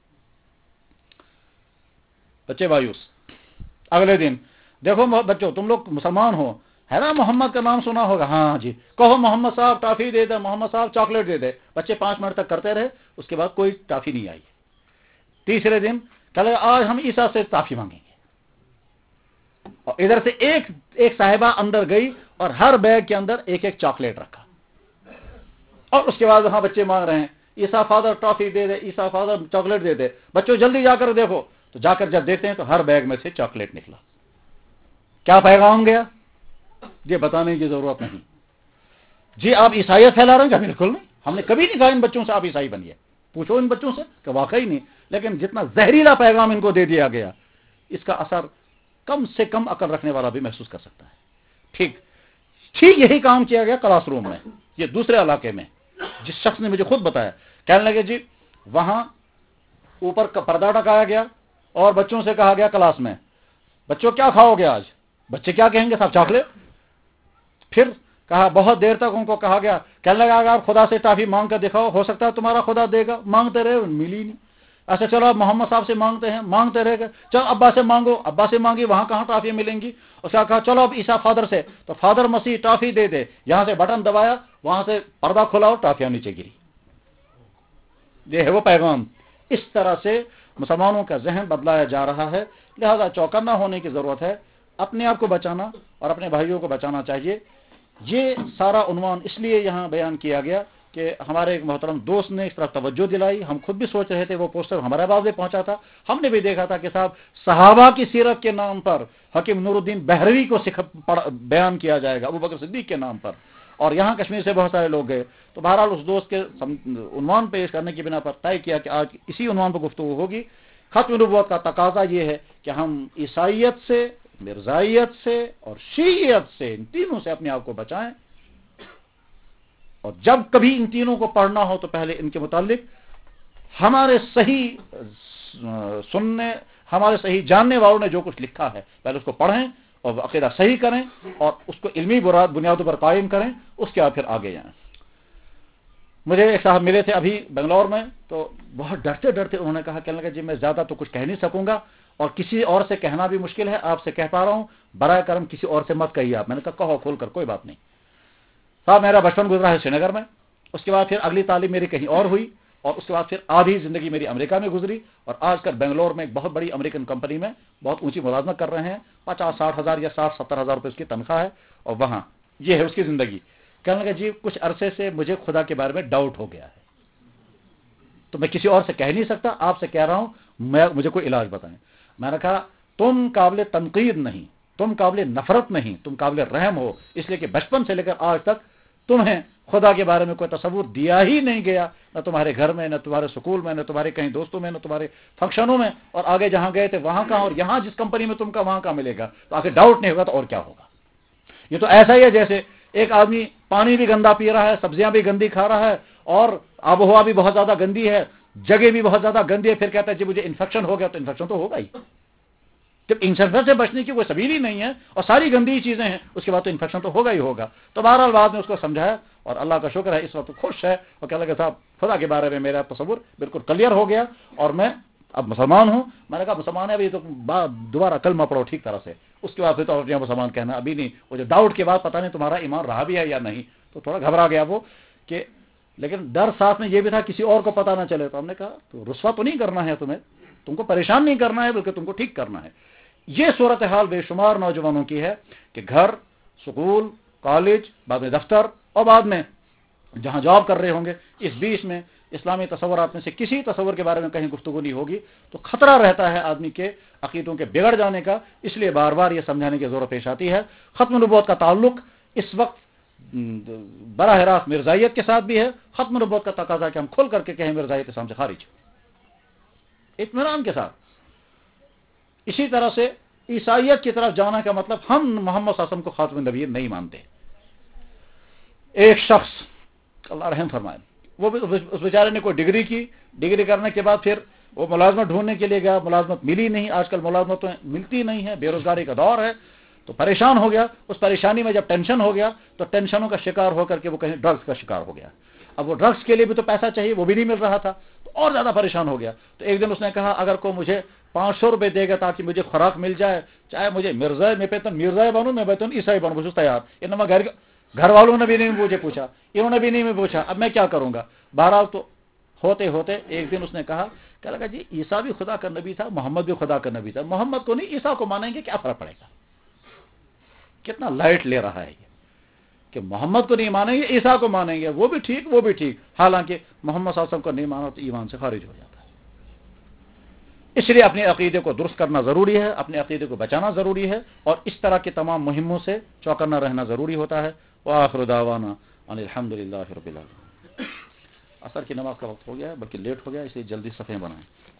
بچے مایوس. اگلے دن دیکھو بچوں تم لوگ مسلمان ہو, ہے نا محمد کا نام سنا ہوگا, ہاں جی, کہو محمد صاحب ٹافی دے دے, محمد صاحب چاکلیٹ دے دے. بچے 5 منٹ تک کرتے رہے, اس کے بعد کوئی ٹافی نہیں آئی. تیسرے دن کہا آج ہم عیسیٰ سے ٹافی مانگیں گے. اور ادھر سے ایک صاحبہ اندر گئی اور ہر بیگ کے اندر ایک چاکلیٹ رکھا. اور اس کے بعد وہاں بچے مانگ رہے ہیں عیسیٰ فادر ٹافی دے دے, عیسیٰ فادر چاکلیٹ دے دے. بچوں جلدی جا کر دیکھو. تو جا کر جب دیکھتے ہیں تو ہر بیگ میں سے چاکلیٹ نکلا. کیا پیغام گیا, یہ بتانے کی ضرورت نہیں. جی آپ عیسائیت پھیلا رہے ہیں, کیا بالکل نہیں, ہم نے کبھی نہیں کہا ان بچوں سے آپ عیسائی بنیے. پوچھو ان بچوں سے کہ واقعی نہیں. لیکن جتنا زہریلا پیغام ان کو دے دیا گیا, اس کا اثر کم سے کم عقل رکھنے والا بھی محسوس کر سکتا ہے. ٹھیک یہی کام کیا گیا کلاس روم میں. یہ دوسرے علاقے میں جس شخص نے مجھے خود بتایا, کہنے لگے جی وہاں اوپر پردہ ٹکایا گیا اور بچوں سے کہا گیا کلاس میں بچوں کیا کھاؤ گے آج. بچے کیا کہیں گے صاحب چاکلیٹ. پھر کہا بہت دیر تک ان کو کہا گیا, کہنے لگا اگر آپ خدا سے ٹافی مانگ کر دکھاؤ, ہو سکتا ہے تمہارا خدا دے گا. مانگتے رہے, ملی نہیں. ایسا چلو اب محمد صاحب سے مانگتے ہیں, مانگتے رہے گا. چلو ابا سے مانگو, ابا سے مانگی, وہاں کہاں ٹافی ملیں گی. اس کا کہا چلو اب عیسیٰ فادر سے, تو فادر مسیح ٹافی دے دے. یہاں سے بٹن دبایا, وہاں سے پردہ کھلاؤ, ٹافیاں نیچے گری. یہ ہے وہ پیغام. اس طرح سے مسلمانوں کا ذہن بدلایا جا رہا ہے. لہذا چوکنا ہونے کی ضرورت ہے. اپنے آپ کو بچانا اور اپنے بھائیوں کو بچانا چاہیے. یہ سارا عنوان اس لیے یہاں بیان کیا گیا کہ ہمارے ایک محترم دوست نے اس طرف توجہ دلائی. ہم خود بھی سوچ رہے تھے, وہ پوسٹر ہمارے پاس بھی پہنچا تھا, ہم نے بھی دیکھا تھا کہ صاحب صحابہ کی سیرت کے نام پر حکیم نور الدین بہروی کو بیان کیا جائے گا ابو بکر صدیق کے نام پر, اور یہاں کشمیر سے بہت سارے لوگ گئے. تو بہرحال اس دوست کے عنوان پیش کرنے کی بنا پر طے کیا کہ آج اسی عنوان پر گفتگو ہوگی. ختم نبوت کا تقاضا یہ ہے کہ ہم عیسائیت سے, مرزائیت سے اور شیعیت سے, ان تینوں سے اپنے آپ کو بچائیں, اور جب کبھی ان تینوں کو پڑھنا ہو تو پہلے ان کے متعلق ہمارے صحیح جاننے والوں نے جو کچھ لکھا ہے پہلے اس کو پڑھیں اور عقیدہ صحیح کریں اور اس کو علمی بنیادوں پر قائم کریں, اس کے بعد پھر آگے جائیں. مجھے ایک صاحب ملے تھے ابھی بنگلور میں, تو بہت ڈرتے ڈرتے انہوں نے کہا, کہنے لگا جی میں زیادہ تو کچھ کہہ نہیں سکوں گا اور کسی اور سے کہنا بھی مشکل ہے, آپ سے کہہ پا رہا ہوں, برائے کرم کسی اور سے مت کہیے آپ. میں نے کہا کہو کھول کر, کوئی بات نہیں. صاحب میرا بچپن گزرا ہے سری نگر میں, اس کے بعد پھر اگلی تعلیم میری کہیں اور ہوئی, اور اس کے بعد پھر آدھی زندگی میری امریکہ میں گزری, اور آج کل بنگلور میں ایک بہت بڑی امریکن کمپنی میں بہت اونچی ملازمت کر رہے ہیں. 50-60 ہزار یا 60-70 ہزار روپے اس کی تنخواہ ہے, اور وہاں یہ ہے اس کی زندگی. کہنے لگا جی کچھ عرصے سے مجھے خدا کے بارے میں ڈاؤٹ ہو گیا ہے, تو میں کسی اور سے کہہ نہیں سکتا, آپ سے کہہ رہا ہوں, مجھے کوئی علاج بتائیں. میں نے کہا تم قابل تنقید نہیں, تم قابل نفرت نہیں, تم قابل رحم ہو, اس لیے کہ بچپن سے لے کر آج تک تمہیں خدا کے بارے میں کوئی تصور دیا ہی نہیں گیا, نہ تمہارے گھر میں, نہ تمہارے سکول میں, نہ تمہارے کہیں دوستوں میں, نہ تمہارے فنکشنوں میں, اور آگے جہاں گئے تھے وہاں کا, اور یہاں جس کمپنی میں تم کا وہاں کا ملے گا, تو آگے ڈاؤٹ نہیں ہوگا تو اور کیا ہوگا. یہ تو ایسا ہی ہے جیسے ایک آدمی پانی بھی گندا پی رہا ہے, سبزیاں بھی گندی کھا رہا ہے, اور آب و ہوا بھی بہت زیادہ گندی ہے, جگہ بھی بہت زیادہ گندی ہے, پھر کہتا ہے جی مجھے انفیکشن ہو گیا. تو انفیکشن تو ہوگا ہی, جب انفیکشن سے بچنے کی کوئی سبیل ہی نہیں ہے اور ساری گندی چیزیں ہیں, اس کے بعد تو انفیکشن تو ہوگا ہی ہوگا. تو بہرحال بعد میں اس کو سمجھایا, اور اللہ کا شکر ہے اس وقت خوش ہے, اور کہنے لگا صاحب خدا کے بارے میں میرا تصور بالکل کلیئر ہو گیا, اور میں اب مسلمان ہوں. میں نے کہا مسلمان ہے ابھی تو دوبارہ کلمہ پڑھو ٹھیک طرح سے, اس کے بعد پھر تو مسلمان کہنا ابھی نہیں. وہ جو ڈاؤٹ کے بعد پتہ نہیں تمہارا ایمان رہا بھی ہے یا نہیں, تو تھوڑا گھبرا گیا وہ, کہ لیکن ڈر ساتھ میں یہ بھی تھا کسی اور کو پتہ نہ چلے. تو ہم نے کہا تو رسوا تو نہیں کرنا ہے تمہیں, تم کو پریشان نہیں کرنا ہے, بلکہ تم کو ٹھیک کرنا ہے. یہ صورتحال بے شمار نوجوانوں کی ہے کہ گھر, سکول, کالج, بعد میں دفتر, اور بعد میں جہاں جاب کر رہے ہوں گے, اس بیچ میں اسلامی تصورات میں سے کسی تصور کے بارے میں کہیں گفتگو نہیں ہوگی, تو خطرہ رہتا ہے آدمی کے عقیدوں کے بگڑ جانے کا. اس لیے بار بار یہ سمجھانے کی ضرورت پیش آتی ہے. ختم نبوت کا تعلق اس وقت براہ راست مرزائیت کے ساتھ بھی ہے. ختم نبوت کا تقاضا کہ ہم کھل کر کے کہیں مرزائیت اسلام سے خارج, اطمینان کے ساتھ. اسی طرح سے عیسائیت کی طرف جانا کا مطلب ہم محمد صلی اللہ علیہ وسلم کو خاتم النبیین نہیں مانتے. ایک شخص اللہ رحم فرمائے, وہ اس بیچارے نے کوئی ڈگری کی, ڈگری کرنے کے بعد پھر وہ ملازمت ڈھونڈنے کے لیے گیا, ملازمت ملی نہیں. آج کل ملازمتیں ملتی نہیں ہیں, بے روزگاری کا دور ہے, تو پریشان ہو گیا. اس پریشانی میں جب ٹینشن ہو گیا تو ٹینشنوں کا شکار ہو کر کے وہ کہیں ڈرگس کا شکار ہو گیا. اب وہ ڈرگس کے لیے بھی تو پیسہ چاہیے, وہ بھی نہیں مل رہا تھا, تو اور زیادہ پریشان ہو گیا. تو ایک دن اس نے کہا اگر کوئی مجھے 500 روپے دے گا تاکہ مجھے خوراک مل جائے, چاہے مجھے مرزا بنوں, میں بیتن عیسائی بنوں, مجھے تیار. انما گھر والوں نے بھی نہیں مجھے پوچھا, انہوں نے بھی نہیں میں پوچھا, اب میں کیا کروں گا. بہرحال تو ہوتے ہوتے ایک دن اس نے کہا کہ لگا جی عیسیٰ بھی خدا کا نبی تھا, محمد بھی خدا کا نبی تھا, محمد کو نہیں عیسیٰ کو مانیں گے, کیا فرق پڑے گا. کتنا لائٹ لے رہا ہے یہ, کہ محمد کو نہیں مانیں گے, عیسیٰ کو مانیں گے, وہ بھی ٹھیک. حالانکہ محمد صلی اللہ علیہ وسلم کو نہیں مانا تو ایمان سے خارج ہو جاتا ہے. اس لیے اپنے عقیدے کو درست کرنا ضروری ہے, اپنے عقیدے کو بچانا ضروری ہے, اور اس طرح کی تمام مہموں سے چوکنا رہنا ضروری ہوتا ہے. وآخر دعوانا ان الحمدللہ رب العالمین. عصر کی نماز کا وقت ہو گیا ہے, بلکہ لیٹ ہو گیا, اس لیے جلدی صفحے بنائیں.